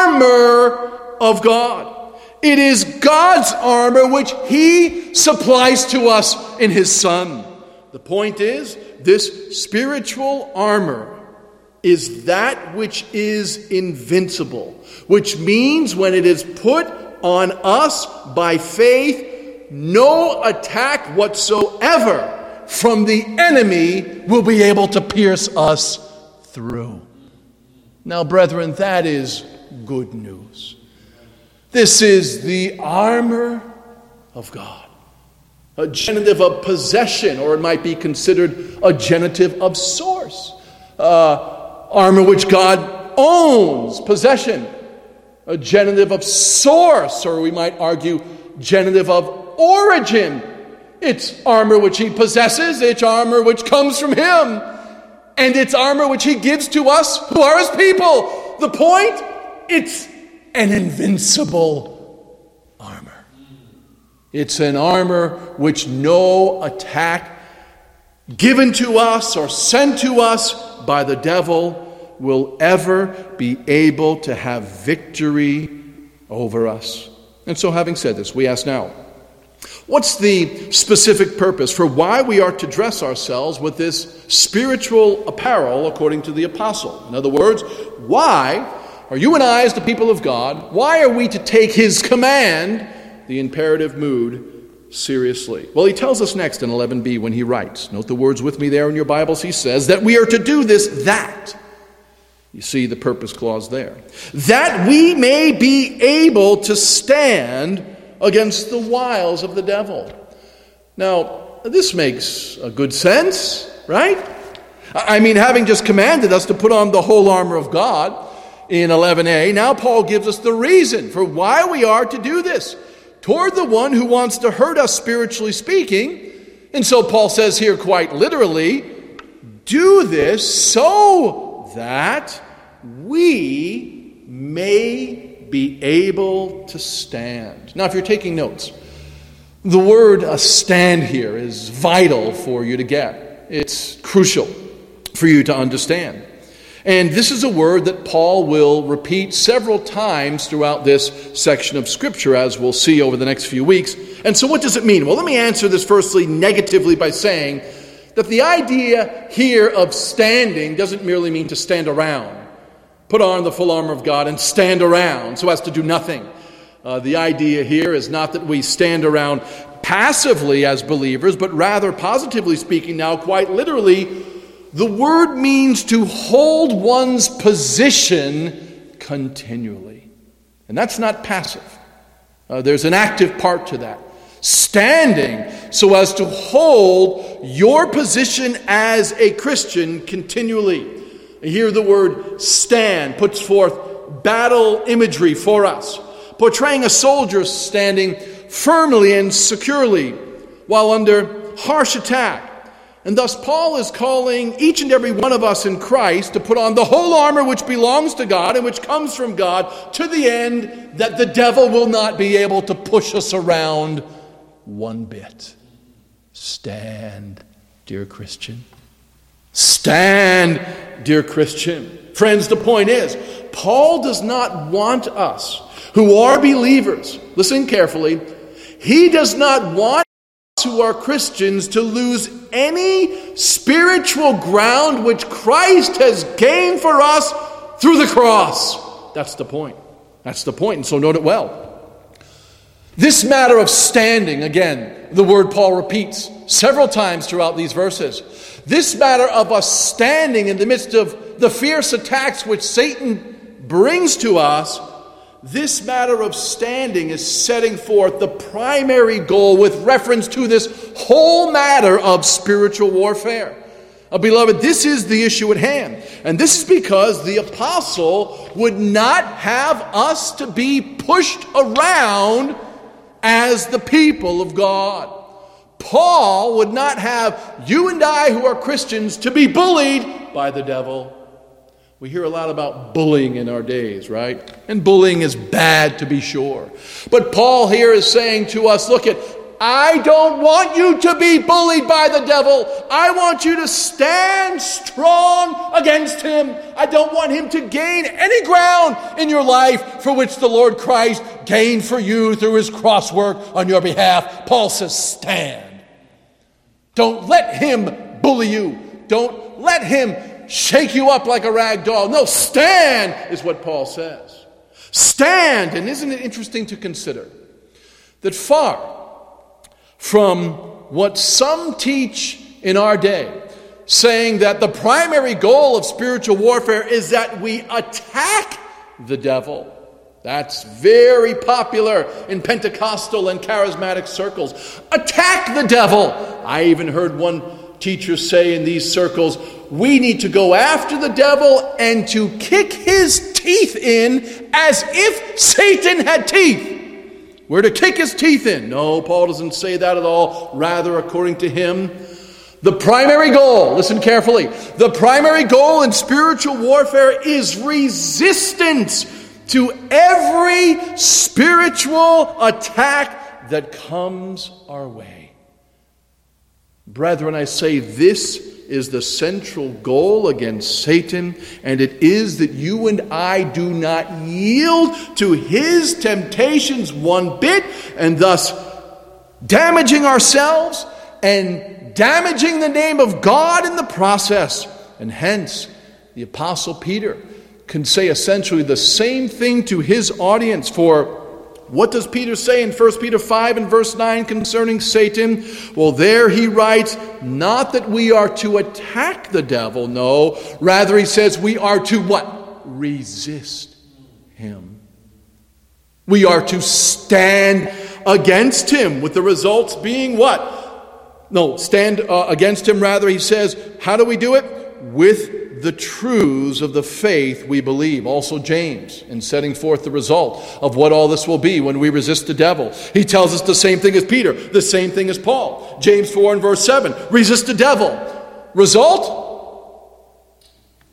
armor of God. It is God's armor which he supplies to us in his Son. The point is, this spiritual armor is that which is invincible, which means when it is put on us by faith, no attack whatsoever from the enemy will be able to pierce us through. Now, brethren, that is good news. This is the armor of God. a genitive of possession, or it might be considered a genitive of source. Uh, armor which God owns, possession. A genitive of source, or we might argue genitive of origin. It's armor which he possesses, it's armor which comes from him, and it's armor which he gives to us who are his people. The point? It's an invincible armor. It's an armor which no attack given to us or sent to us by the devil will ever be able to have victory over us. And so, having said this, we ask now, what's the specific purpose for why we are to dress ourselves with this spiritual apparel according to the apostle? In other words, why are you and I, as the people of God, why are we to take his command, the imperative mood, seriously? Well, he tells us next in eleven b when he writes, note the words with me there in your Bibles, he says that we are to do this, that. You see the purpose clause there. That we may be able to stand against the wiles of the devil. Now, this makes a good sense, right? I mean, having just commanded us to put on the whole armor of God in eleven a, now Paul gives us the reason for why we are to do this toward the one who wants to hurt us spiritually speaking. And so Paul says here quite literally, do this so that we may be able to stand. Now, if you're taking notes, the word uh, stand here is vital for you to get. It's crucial for you to understand. And this is a word that Paul will repeat several times throughout this section of Scripture, as we'll see over the next few weeks. And so what does it mean? Well, let me answer this firstly negatively by saying that the idea here of standing doesn't merely mean to stand around. Put on the full armor of God and stand around so as to do nothing. Uh, the idea here is not that we stand around passively as believers, but rather, positively speaking now, quite literally, the word means to hold one's position continually. And that's not passive. Uh, there's an active part to that. Standing so as to hold your position as a Christian continually. Here the word stand puts forth battle imagery for us, portraying a soldier standing firmly and securely while under harsh attack. And thus Paul is calling each and every one of us in Christ to put on the whole armor which belongs to God and which comes from God, to the end that the devil will not be able to push us around one bit. Stand, dear Christian. Stand, dear Christian. Friends, the point is, Paul does not want us who are believers, listen carefully, he does not want us who are Christians to lose any spiritual ground which Christ has gained for us through the cross. That's the point. That's the point, and so note it well. This matter of standing, again, the word Paul repeats several times throughout these verses. This matter of us standing in the midst of the fierce attacks which Satan brings to us, this matter of standing is setting forth the primary goal with reference to this whole matter of spiritual warfare. Uh, beloved, this is the issue at hand. And this is because the apostle would not have us to be pushed around as the people of God. Paul would not have you and I who are Christians to be bullied by the devil. We hear a lot about bullying in our days, right? And bullying is bad, to be sure. But Paul here is saying to us, look at, I don't want you to be bullied by the devil. I want you to stand strong against him. I don't want him to gain any ground in your life for which the Lord Christ gained for you through his cross work on your behalf. Paul says, stand. Don't let him bully you. Don't let him shake you up like a rag doll. No, stand is what Paul says. Stand. And isn't it interesting to consider that far from what some teach in our day, saying that the primary goal of spiritual warfare is that we attack the devil, That's very popular in Pentecostal and charismatic circles. Attack the devil. I even heard one teacher say in these circles, we need to go after the devil and to kick his teeth in as if Satan had teeth. We're to kick his teeth in. No, Paul doesn't say that at all. Rather, according to him, the primary goal, listen carefully, the primary goal in spiritual warfare is resistance to every spiritual attack that comes our way. Brethren, I say this is the central goal against Satan, and it is that you and I do not yield to his temptations one bit, and thus damaging ourselves and damaging the name of God in the process. And hence, the Apostle Peter can say essentially the same thing to his audience. For what does Peter say in First Peter five and verse nine concerning Satan? Well, there he writes, not that we are to attack the devil, no. Rather, he says we are to what? Resist him. We are to stand against him, with the results being what? No, stand uh, against him, rather, he says, how do we do it? With the truths of the faith we believe. Also James, in setting forth the result of what all this will be when we resist the devil. He tells us the same thing as Peter, the same thing as Paul. James four and verse seven, resist the devil. Result?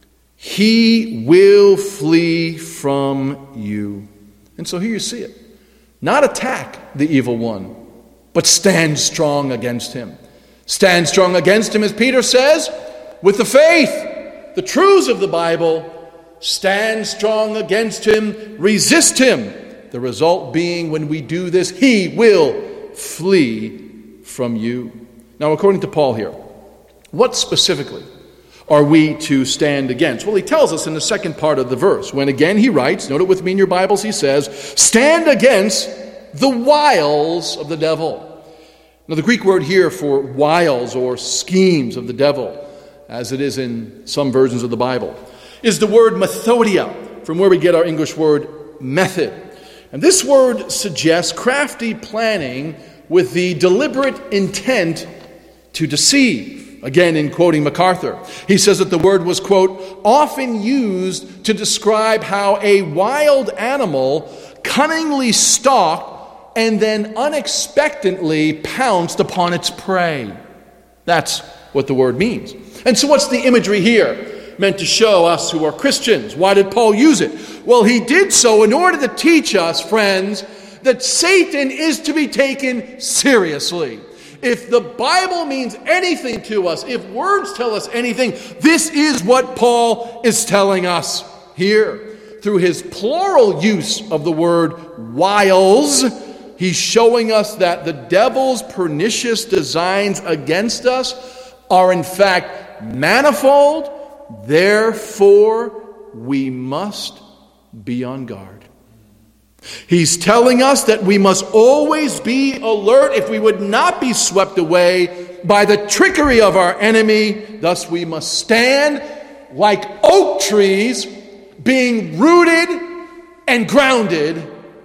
He will flee from you. And so here you see it. Not attack the evil one, but stand strong against him. Stand strong against him, as Peter says, with the faith, the truths of the Bible. Stand strong against him, resist him. The result being, when we do this, he will flee from you. Now, according to Paul here, what specifically are we to stand against? Well, he tells us in the second part of the verse, when again he writes, note it with me in your Bibles, he says, stand against the wiles of the devil. Now, the Greek word here for wiles or schemes of the devil, as it is in some versions of the Bible, is the word methodia, from where we get our English word method. And this word suggests crafty planning with the deliberate intent to deceive. Again, in quoting MacArthur, he says that the word was, quote, often used to describe how a wild animal cunningly stalked and then unexpectedly pounced upon its prey. That's what the word means. And so what's the imagery here meant to show us who are Christians? Why did Paul use it? Well, he did so in order to teach us, friends, that Satan is to be taken seriously. If the Bible means anything to us, if words tell us anything, this is what Paul is telling us here. Through his plural use of the word wiles, he's showing us that the devil's pernicious designs against us are in fact manifold. Therefore, we must be on guard. He's telling us that we must always be alert if we would not be swept away by the trickery of our enemy. Thus, we must stand like oak trees, being rooted and grounded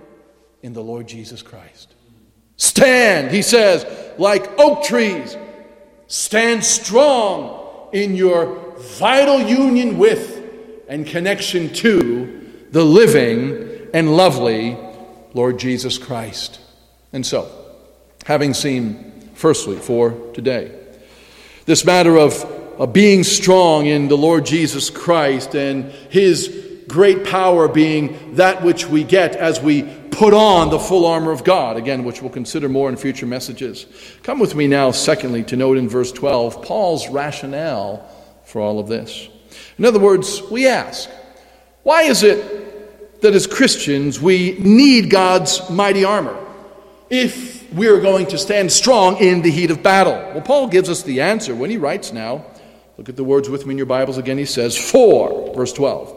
in the Lord Jesus Christ. Stand, he says, like oak trees. Stand strong in your vital union with and connection to the living and lovely Lord Jesus Christ. And so, having seen, firstly, for today, this matter of, of being strong in the Lord Jesus Christ and his great power being that which we get as we put on the full armor of God, again, which we'll consider more in future messages. Come with me now, secondly, to note in verse twelve, Paul's rationale for all of this. In other words, we ask, why is it that as Christians we need God's mighty armor if we're going to stand strong in the heat of battle? Well, Paul gives us the answer when he writes now, look at the words with me in your Bibles again, he says, for, verse twelve.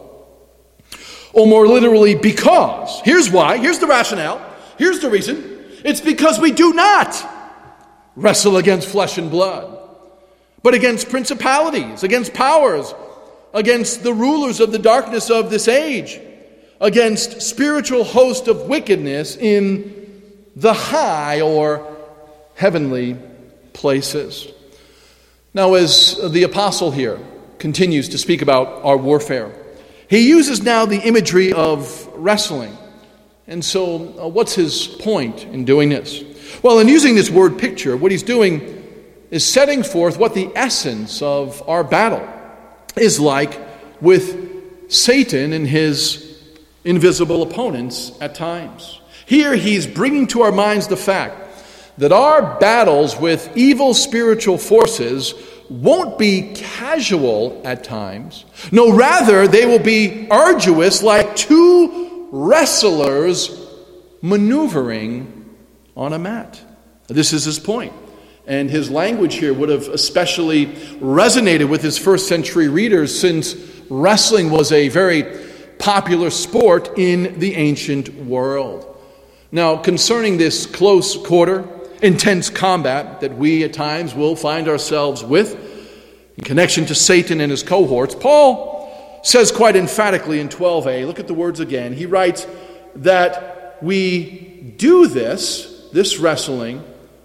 Or more literally, because. Here's why. Here's the rationale. Here's the reason. It's because we do not wrestle against flesh and blood, but against principalities, against powers, against the rulers of the darkness of this age, against spiritual host of wickedness in the high or heavenly places. Now, as the apostle here continues to speak about our warfare, he uses now the imagery of wrestling. And so, uh, what's his point in doing this? Well, in using this word picture, what he's doing is setting forth what the essence of our battle is like with Satan and his invisible opponents at times. Here he's bringing to our minds the fact that our battles with evil spiritual forces won't be casual at times. No, rather, they will be arduous, like two wrestlers maneuvering on a mat. This is his point. And his language here would have especially resonated with his first century readers, since wrestling was a very popular sport in the ancient world. Now, concerning this close quarter, intense combat that we at times will find ourselves with in connection to Satan and his cohorts, Paul says quite emphatically in twelve a, look at the words again, he writes that we do this, this wrestling,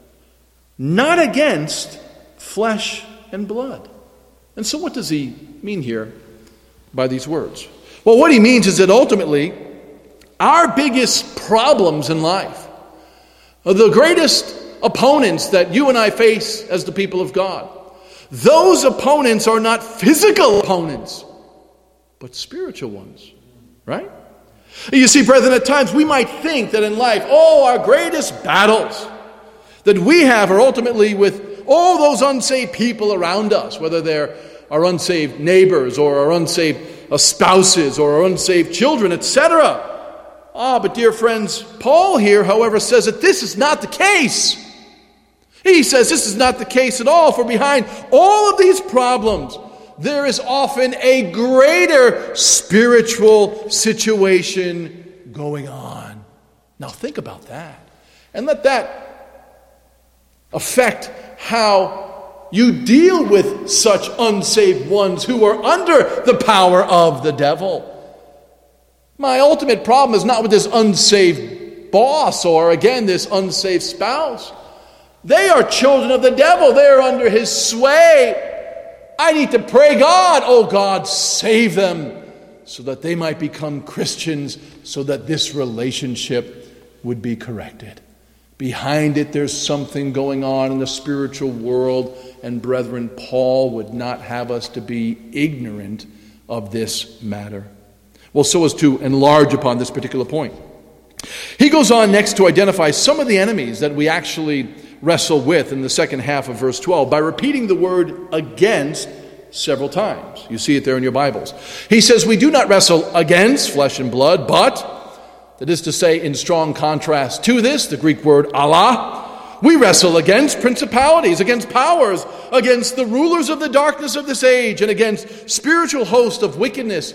not against flesh and blood. And so what does he mean here by these words? Well, what he means is that ultimately our biggest problems in life, the greatest opponents that you and I face as the people of God, those opponents are not physical opponents, but spiritual ones, right? You see, brethren, at times we might think that in life, oh, our greatest battles that we have are ultimately with all those unsaved people around us, whether they're our unsaved neighbors or our unsaved spouses or our unsaved children, et cetera. Ah, but dear friends, Paul here, however, says that this is not the case. He says this is not the case at all, for behind all of these problems, there is often a greater spiritual situation going on. Now think about that. And let that affect how you deal with such unsaved ones who are under the power of the devil. My ultimate problem is not with this unsaved boss or, again, this unsaved spouse. They are children of the devil. They are under his sway. I need to pray, God, oh God, save them so that they might become Christians, so that this relationship would be corrected. Behind it, there's something going on in the spiritual world, and brethren, Paul would not have us to be ignorant of this matter. Well, so as to enlarge upon this particular point, he goes on next to identify some of the enemies that we actually wrestle with in the second half of verse twelve by repeating the word against several times. You see it there in your Bibles. He says, we do not wrestle against flesh and blood, but, that is to say, in strong contrast to this, the Greek word Allah, we wrestle against principalities, against powers, against the rulers of the darkness of this age, and against spiritual hosts of wickedness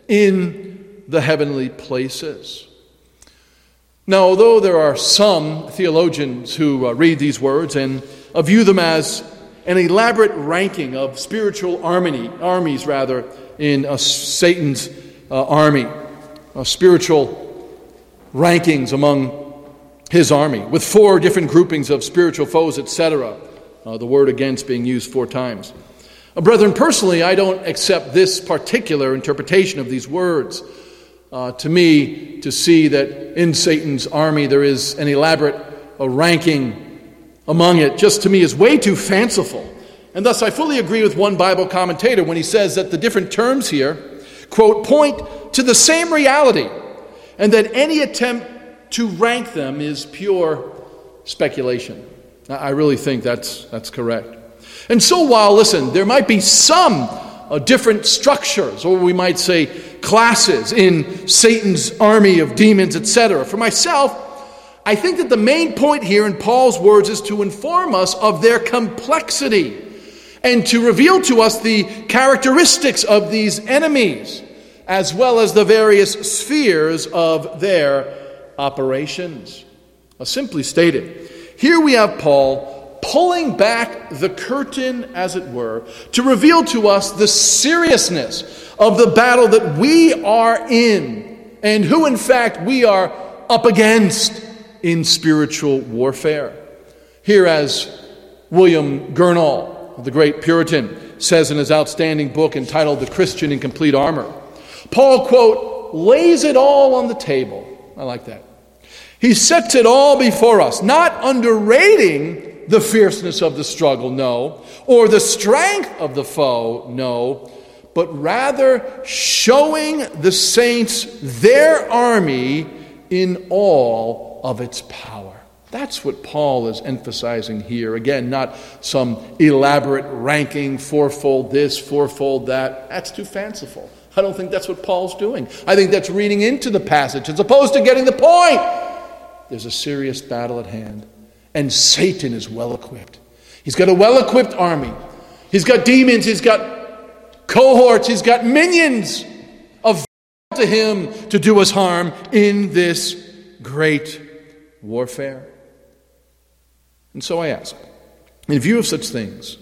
in the heavenly places. Now, although there are some theologians who uh, read these words and uh, view them as an elaborate ranking of spiritual army, armies rather, in uh, Satan's uh, army, uh, spiritual rankings among his army, with four different groupings of spiritual foes, et cetera. Uh, the word against being used four times. Uh, brethren, personally, I don't accept this particular interpretation of these words. Uh, to me, to see that in Satan's army there is an elaborate uh, ranking among it, just to me is way too fanciful. And thus I fully agree with one Bible commentator when he says that the different terms here, quote, point to the same reality, and that any attempt to rank them is pure speculation. I really think that's that's correct. And so while, listen, there might be some uh, different structures, or we might say classes in Satan's army of demons, et cetera. For myself, I think that the main point here in Paul's words is to inform us of their complexity and to reveal to us the characteristics of these enemies, as well as the various spheres of their operations. Uh, simply stated, here we have Paul pulling back the curtain, as it were, to reveal to us the seriousness of the battle that we are in and who in fact we are up against in spiritual warfare. Here, as William Gurnall, the great Puritan, says in his outstanding book entitled The Christian in Complete Armor, Paul, quote, lays it all on the table. I like that. He sets it all before us, not underrating the fierceness of the struggle, no, or the strength of the foe, no, but rather showing the saints their army in all of its power. That's what Paul is emphasizing here. Again, not some elaborate ranking, fourfold this, fourfold that. That's too fanciful. I don't think that's what Paul's doing. I think that's reading into the passage as opposed to getting the point. There's a serious battle at hand, and Satan is well-equipped. He's got a well-equipped army. He's got demons, he's got cohorts, he's got minions of to him to do us harm in this great warfare. And so I ask, in view of such things,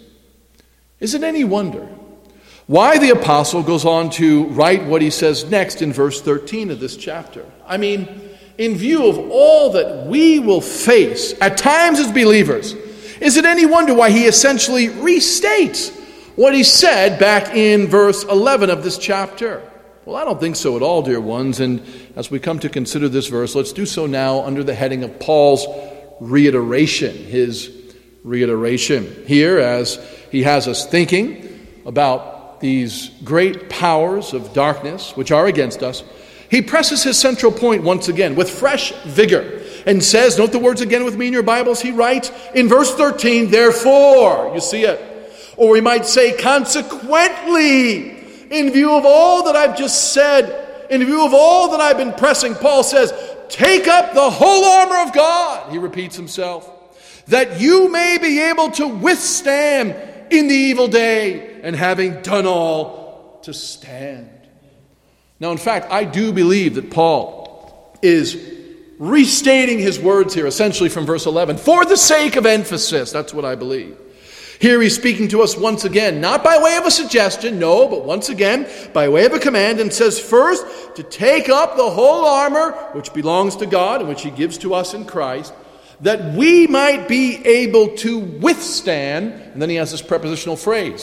is it any wonder why the apostle goes on to write what he says next in verse thirteen of this chapter? I mean, in view of all that we will face at times as believers, is it any wonder why he essentially restates what he said back in verse eleven of this chapter? Well, I don't think so at all, dear ones. And as we come to consider this verse, let's do so now under the heading of Paul's reiteration, his reiteration. Here, as he has us thinking about these great powers of darkness which are against us, he presses his central point once again with fresh vigor and says, note the words again with me in your Bibles, he writes in verse thirteen, therefore, you see it, or we might say consequently, in view of all that I've just said, in view of all that I've been pressing, Paul says, take up the whole armor of God, he repeats himself, that you may be able to withstand in the evil day, and having done all, to stand. Now, in fact, I do believe that Paul is restating his words here, essentially from verse eleven, for the sake of emphasis. That's what I believe. Here he's speaking to us once again, not by way of a suggestion, no, but once again, by way of a command, and says first, to take up the whole armor, which belongs to God, and which he gives to us in Christ, that we might be able to withstand, and then he has this prepositional phrase,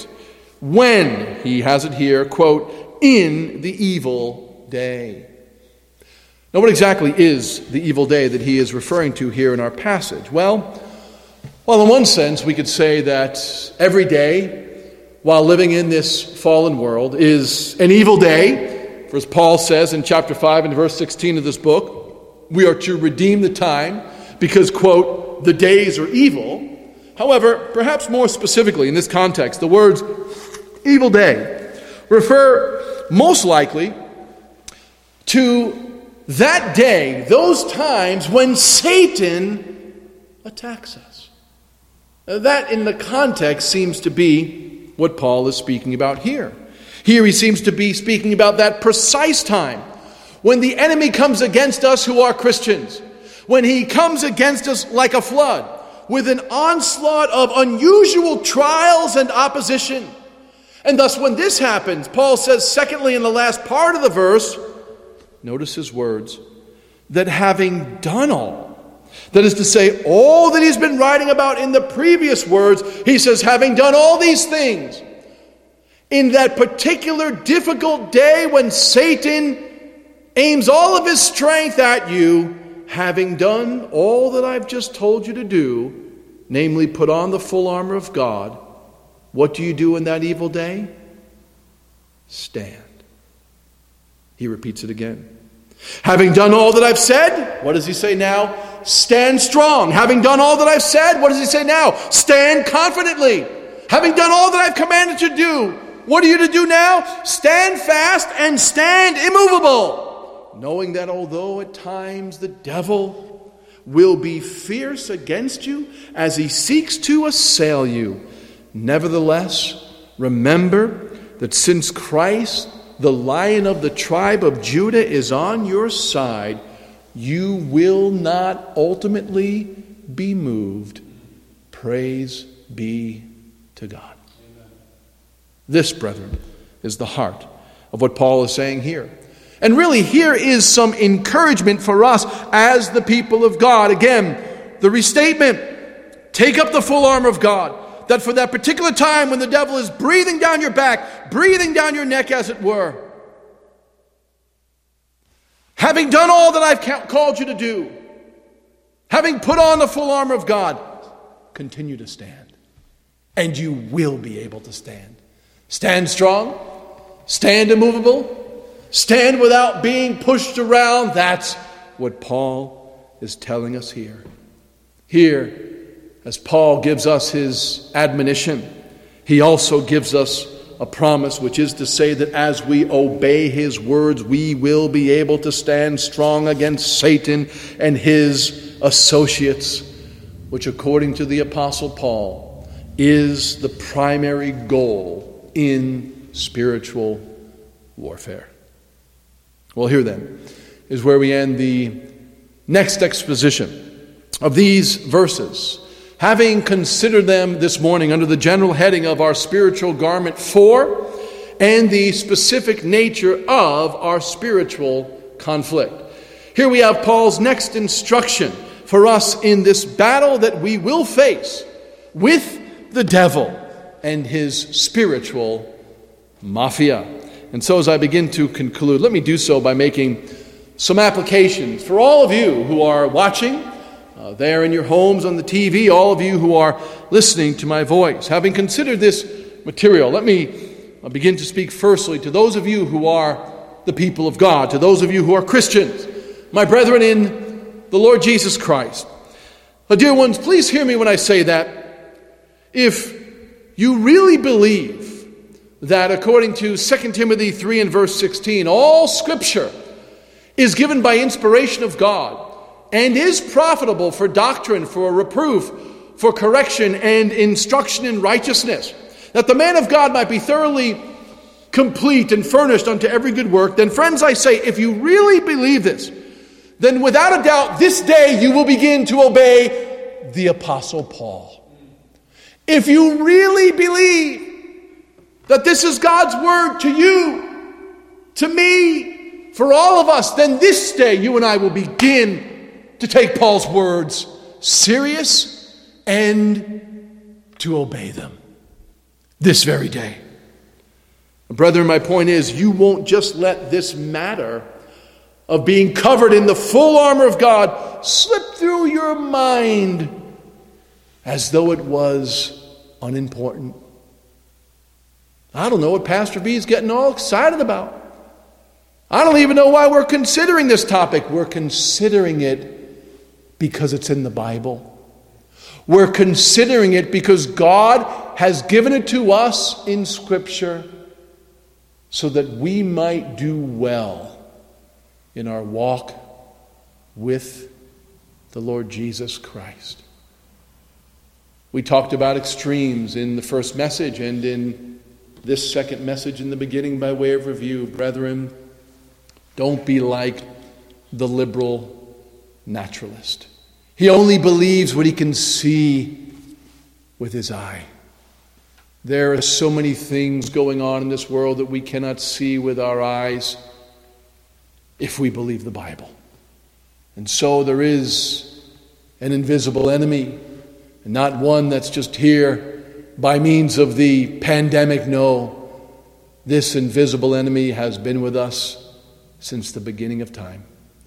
when, he has it here, quote, in the evil day. Now, what exactly is the evil day that he is referring to here in our passage? Well, well, in one sense, we could say that every day, while living in this fallen world, is an evil day. For as Paul says in chapter five and verse sixteen of this book, we are to redeem the time because, quote, the days are evil. However, perhaps more specifically in this context, the words evil day refer most likely to that day, those times when Satan attacks us. That, in the context, seems to be what Paul is speaking about here. Here he seems to be speaking about that precise time when the enemy comes against us who are Christians, when he comes against us like a flood, with an onslaught of unusual trials and opposition. And thus, when this happens, Paul says, secondly, in the last part of the verse, notice his words, that having done all, that is to say, all that he's been writing about in the previous words, he says, having done all these things, in that particular difficult day when Satan aims all of his strength at you, having done all that I've just told you to do, namely put on the full armor of God, what do you do in that evil day? Stand. He repeats it again. Having done all that I've said, what does he say now? Stand strong. Having done all that I've said, what does he say now? Stand confidently. Having done all that I've commanded you to do, what are you to do now? Stand fast and stand immovable, knowing that although at times the devil will be fierce against you as he seeks to assail you, nevertheless, remember that since Christ, the Lion of the tribe of Judah, is on your side, you will not ultimately be moved. Praise be to God. Amen. This, brethren, is the heart of what Paul is saying here. And really, here is some encouragement for us as the people of God. Again, the restatement, take up the full armor of God, that for that particular time when the devil is breathing down your back, breathing down your neck as it were, having done all that I've called you to do, having put on the full armor of God, continue to stand. And you will be able to stand. Stand strong, stand immovable, stand without being pushed around. That's what Paul is telling us here. Here, as Paul gives us his admonition, he also gives us a promise, which is to say that as we obey his words, we will be able to stand strong against Satan and his associates, which according to the Apostle Paul is the primary goal in spiritual warfare. Well, here then is where we end the next exposition of these verses, having considered them this morning under the general heading of our spiritual garment for and the specific nature of our spiritual conflict. Here we have Paul's next instruction for us in this battle that we will face with the devil and his spiritual mafia. And so as I begin to conclude, let me do so by making some applications for all of you who are watching uh, there in your homes on the T V, all of you who are listening to my voice. Having considered this material, let me uh, begin to speak firstly to those of you who are the people of God, to those of you who are Christians, my brethren in the Lord Jesus Christ. Uh, dear ones, please hear me when I say that if you really believe that according to Second Timothy three and verse sixteen, all Scripture is given by inspiration of God and is profitable for doctrine, for reproof, for correction, and instruction in righteousness, that the man of God might be thoroughly complete and furnished unto every good work, then friends, I say, if you really believe this, then without a doubt this day you will begin to obey the Apostle Paul. If you really believe that this is God's word to you, to me, for all of us, then this day you and I will begin to take Paul's words serious and to obey them this very day. Brethren, my point is, you won't just let this matter of being covered in the full armor of God slip through your mind as though it was unimportant. I don't know what Pastor B is getting all excited about. I don't even know why we're considering this topic. We're considering it because it's in the Bible. We're considering it because God has given it to us in Scripture so that we might do well in our walk with the Lord Jesus Christ. We talked about extremes in the first message and in this second message in the beginning by way of review. Brethren, don't be like the liberal naturalist. He only believes what he can see with his eye. There are so many things going on in this world that we cannot see with our eyes if we believe the Bible. And so there is an invisible enemy, and not one that's just here by means of the pandemic. No, this invisible enemy has been with us since the beginning of time.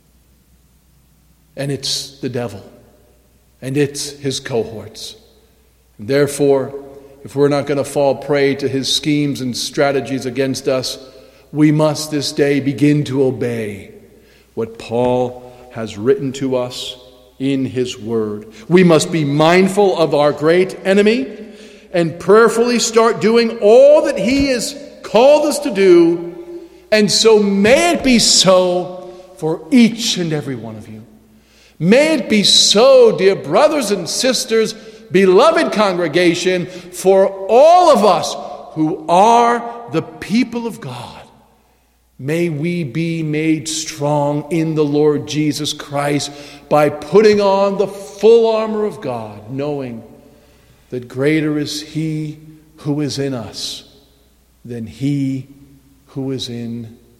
And it's the devil, and it's his cohorts. And therefore, if we're not going to fall prey to his schemes and strategies against us, we must this day begin to obey what Paul has written to us in his word. We must be mindful of our great enemy and prayerfully start doing all that he has called us to do. And so may it be so for each and every one of you. May it be so, dear brothers and sisters, beloved congregation, for all of us who are the people of God. May we be made strong in the Lord Jesus Christ by putting on the full armor of God, knowing that greater is he who is in us than he who is in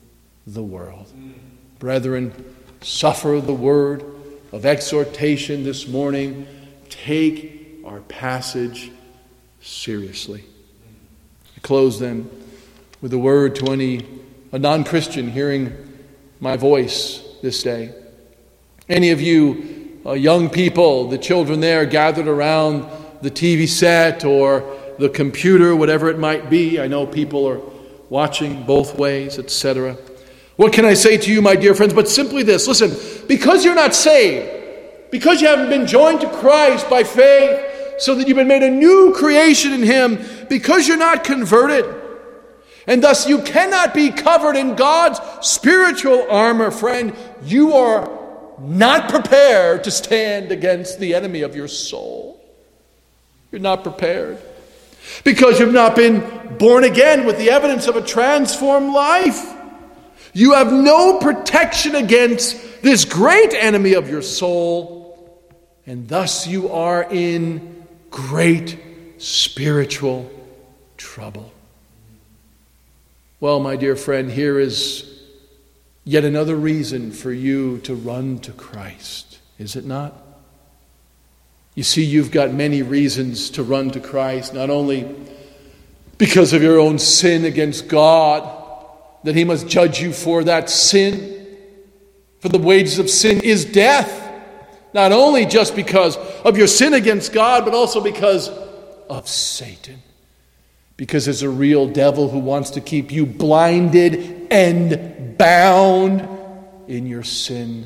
the world. Brethren, suffer the word of exhortation this morning. Take our passage seriously. I close then with a word to any a non-Christian hearing my voice this day. Any of you uh, young people, the children there gathered around the T V set or the computer, whatever it might be. I know people are watching both ways, et cetera. What can I say to you, my dear friends, but simply this. Listen, because you're not saved, because you haven't been joined to Christ by faith, so that you've been made a new creation in Him, because you're not converted, and thus you cannot be covered in God's spiritual armor, friend, you are not prepared to stand against the enemy of your soul. You're not prepared. Because you've not been born again with the evidence of a transformed life. You have no protection against this great enemy of your soul. And thus you are in great spiritual trouble. Well, my dear friend, here is yet another reason for you to run to Christ, is it not? You see, you've got many reasons to run to Christ, not only because of your own sin against God, that He must judge you for that sin. For the wages of sin is death. Not only just because of your sin against God, but also because of Satan. Because there's a real devil who wants to keep you blinded and bound in your sin.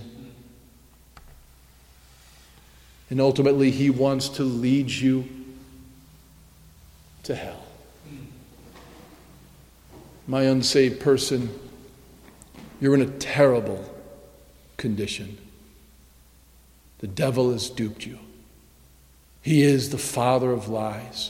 And ultimately, he wants to lead you to hell. My unsaved person, you're in a terrible condition. The devil has duped you. He is the father of lies.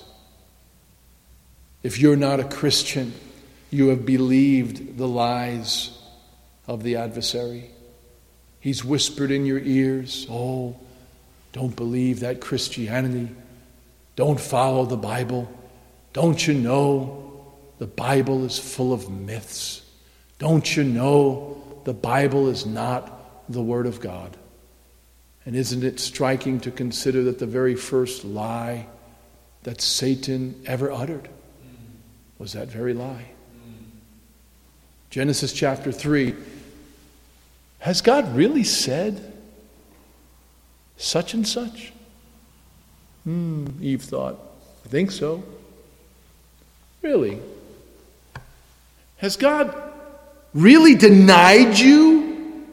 If you're not a Christian, you have believed the lies of the adversary. He's whispered in your ears, oh, don't believe that Christianity. Don't follow the Bible. Don't you know the Bible is full of myths? Don't you know the Bible is not the Word of God? And isn't it striking to consider that the very first lie that Satan ever uttered was that very lie? Genesis chapter three. Has God really said such and such? Hmm, Eve thought, I think so. Really? Has God really denied you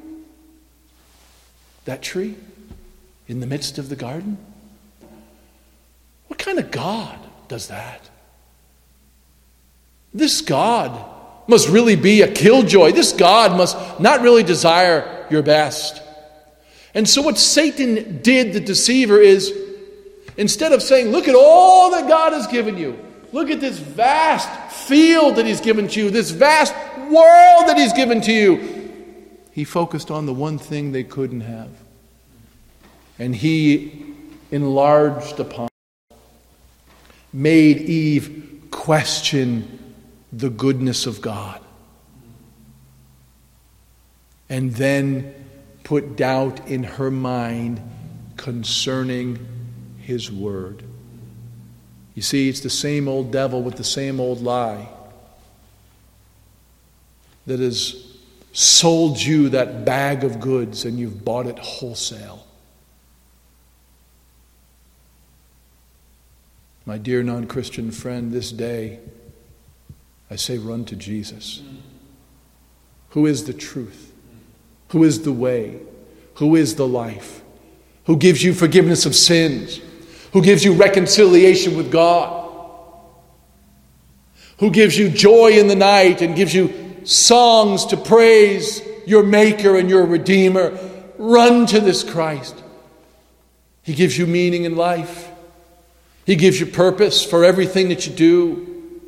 that tree in the midst of the garden? What kind of God does that? This God must really be a killjoy. This God must not really desire your best. And so what Satan did, the deceiver, is instead of saying, look at all that God has given you, look at this vast field that He's given to you, this vast world that He's given to you, he focused on the one thing they couldn't have. And he enlarged upon it, made Eve question the goodness of God, and then put doubt in her mind concerning His word. You see, it's the same old devil with the same old lie that has sold you that bag of goods and you've bought it wholesale. My dear non-Christian friend, this day I say run to Jesus, who is the truth, who is the way, who is the life, who gives you forgiveness of sins, who gives you reconciliation with God, who gives you joy in the night and gives you songs to praise your Maker and your Redeemer. Run to this Christ. He gives you meaning in life. He gives you purpose for everything that you do.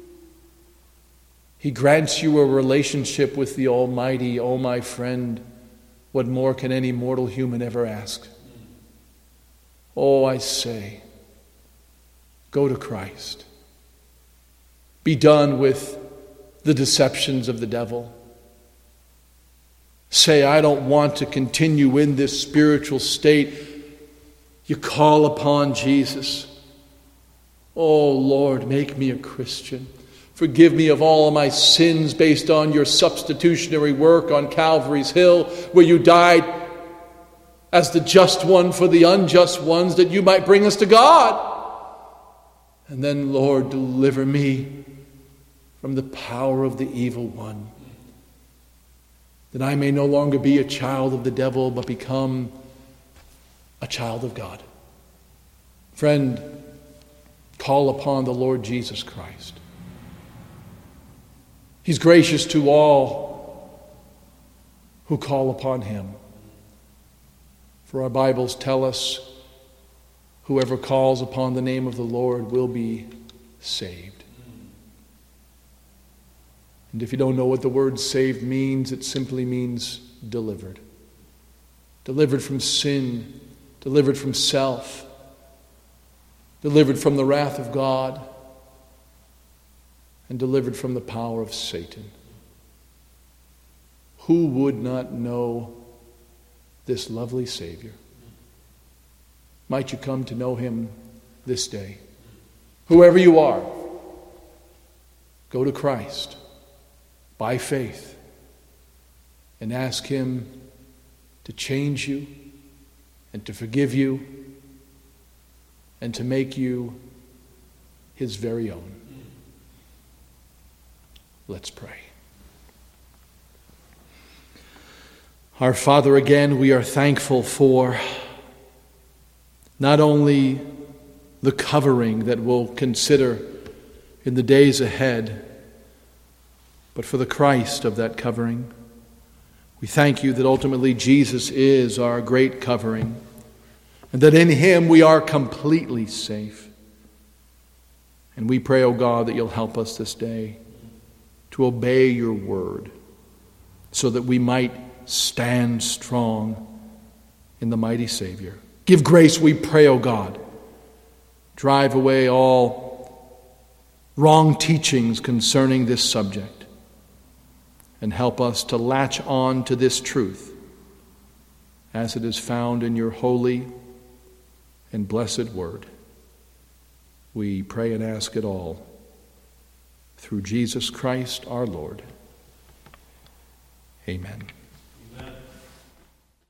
He grants you a relationship with the Almighty. Oh, my friend, what more can any mortal human ever ask? Oh, I say, go to Christ. Be done with the deceptions of the devil. say, I don't want to continue in this spiritual state, you call upon Jesus. Oh, Lord, make me a Christian. Forgive me of all of my sins based on your substitutionary work on Calvary's Hill, where you died as the just one for the unjust ones, that you might bring us to God. And then, Lord, deliver me from the power of the evil one, that I may no longer be a child of the devil, but become a child of God. Friend, call upon the Lord Jesus Christ. He's gracious to all who call upon him. For our Bibles tell us, whoever calls upon the name of the Lord will be saved. And if you don't know what the word saved means, it simply means delivered. Delivered from sin, delivered from self, delivered from the wrath of God, and delivered from the power of Satan. Who would not know this lovely Savior? Might you come to know him this day? Whoever you are, go to Christ by faith and ask him to change you and to forgive you and to make you his very own. Let's pray. Our Father, again, we are thankful for not only the covering that we'll consider in the days ahead, but for the Christ of that covering. We thank you that ultimately Jesus is our great covering, and that in him we are completely safe. And we pray, O God, that you'll help us this day to obey your word, so that we might stand strong in the mighty Savior. Give grace, we pray, O God. Drive away all wrong teachings concerning this subject, and help us to latch on to this truth as it is found in your holy and blessed word. We pray and ask it all through Jesus Christ our Lord. Amen.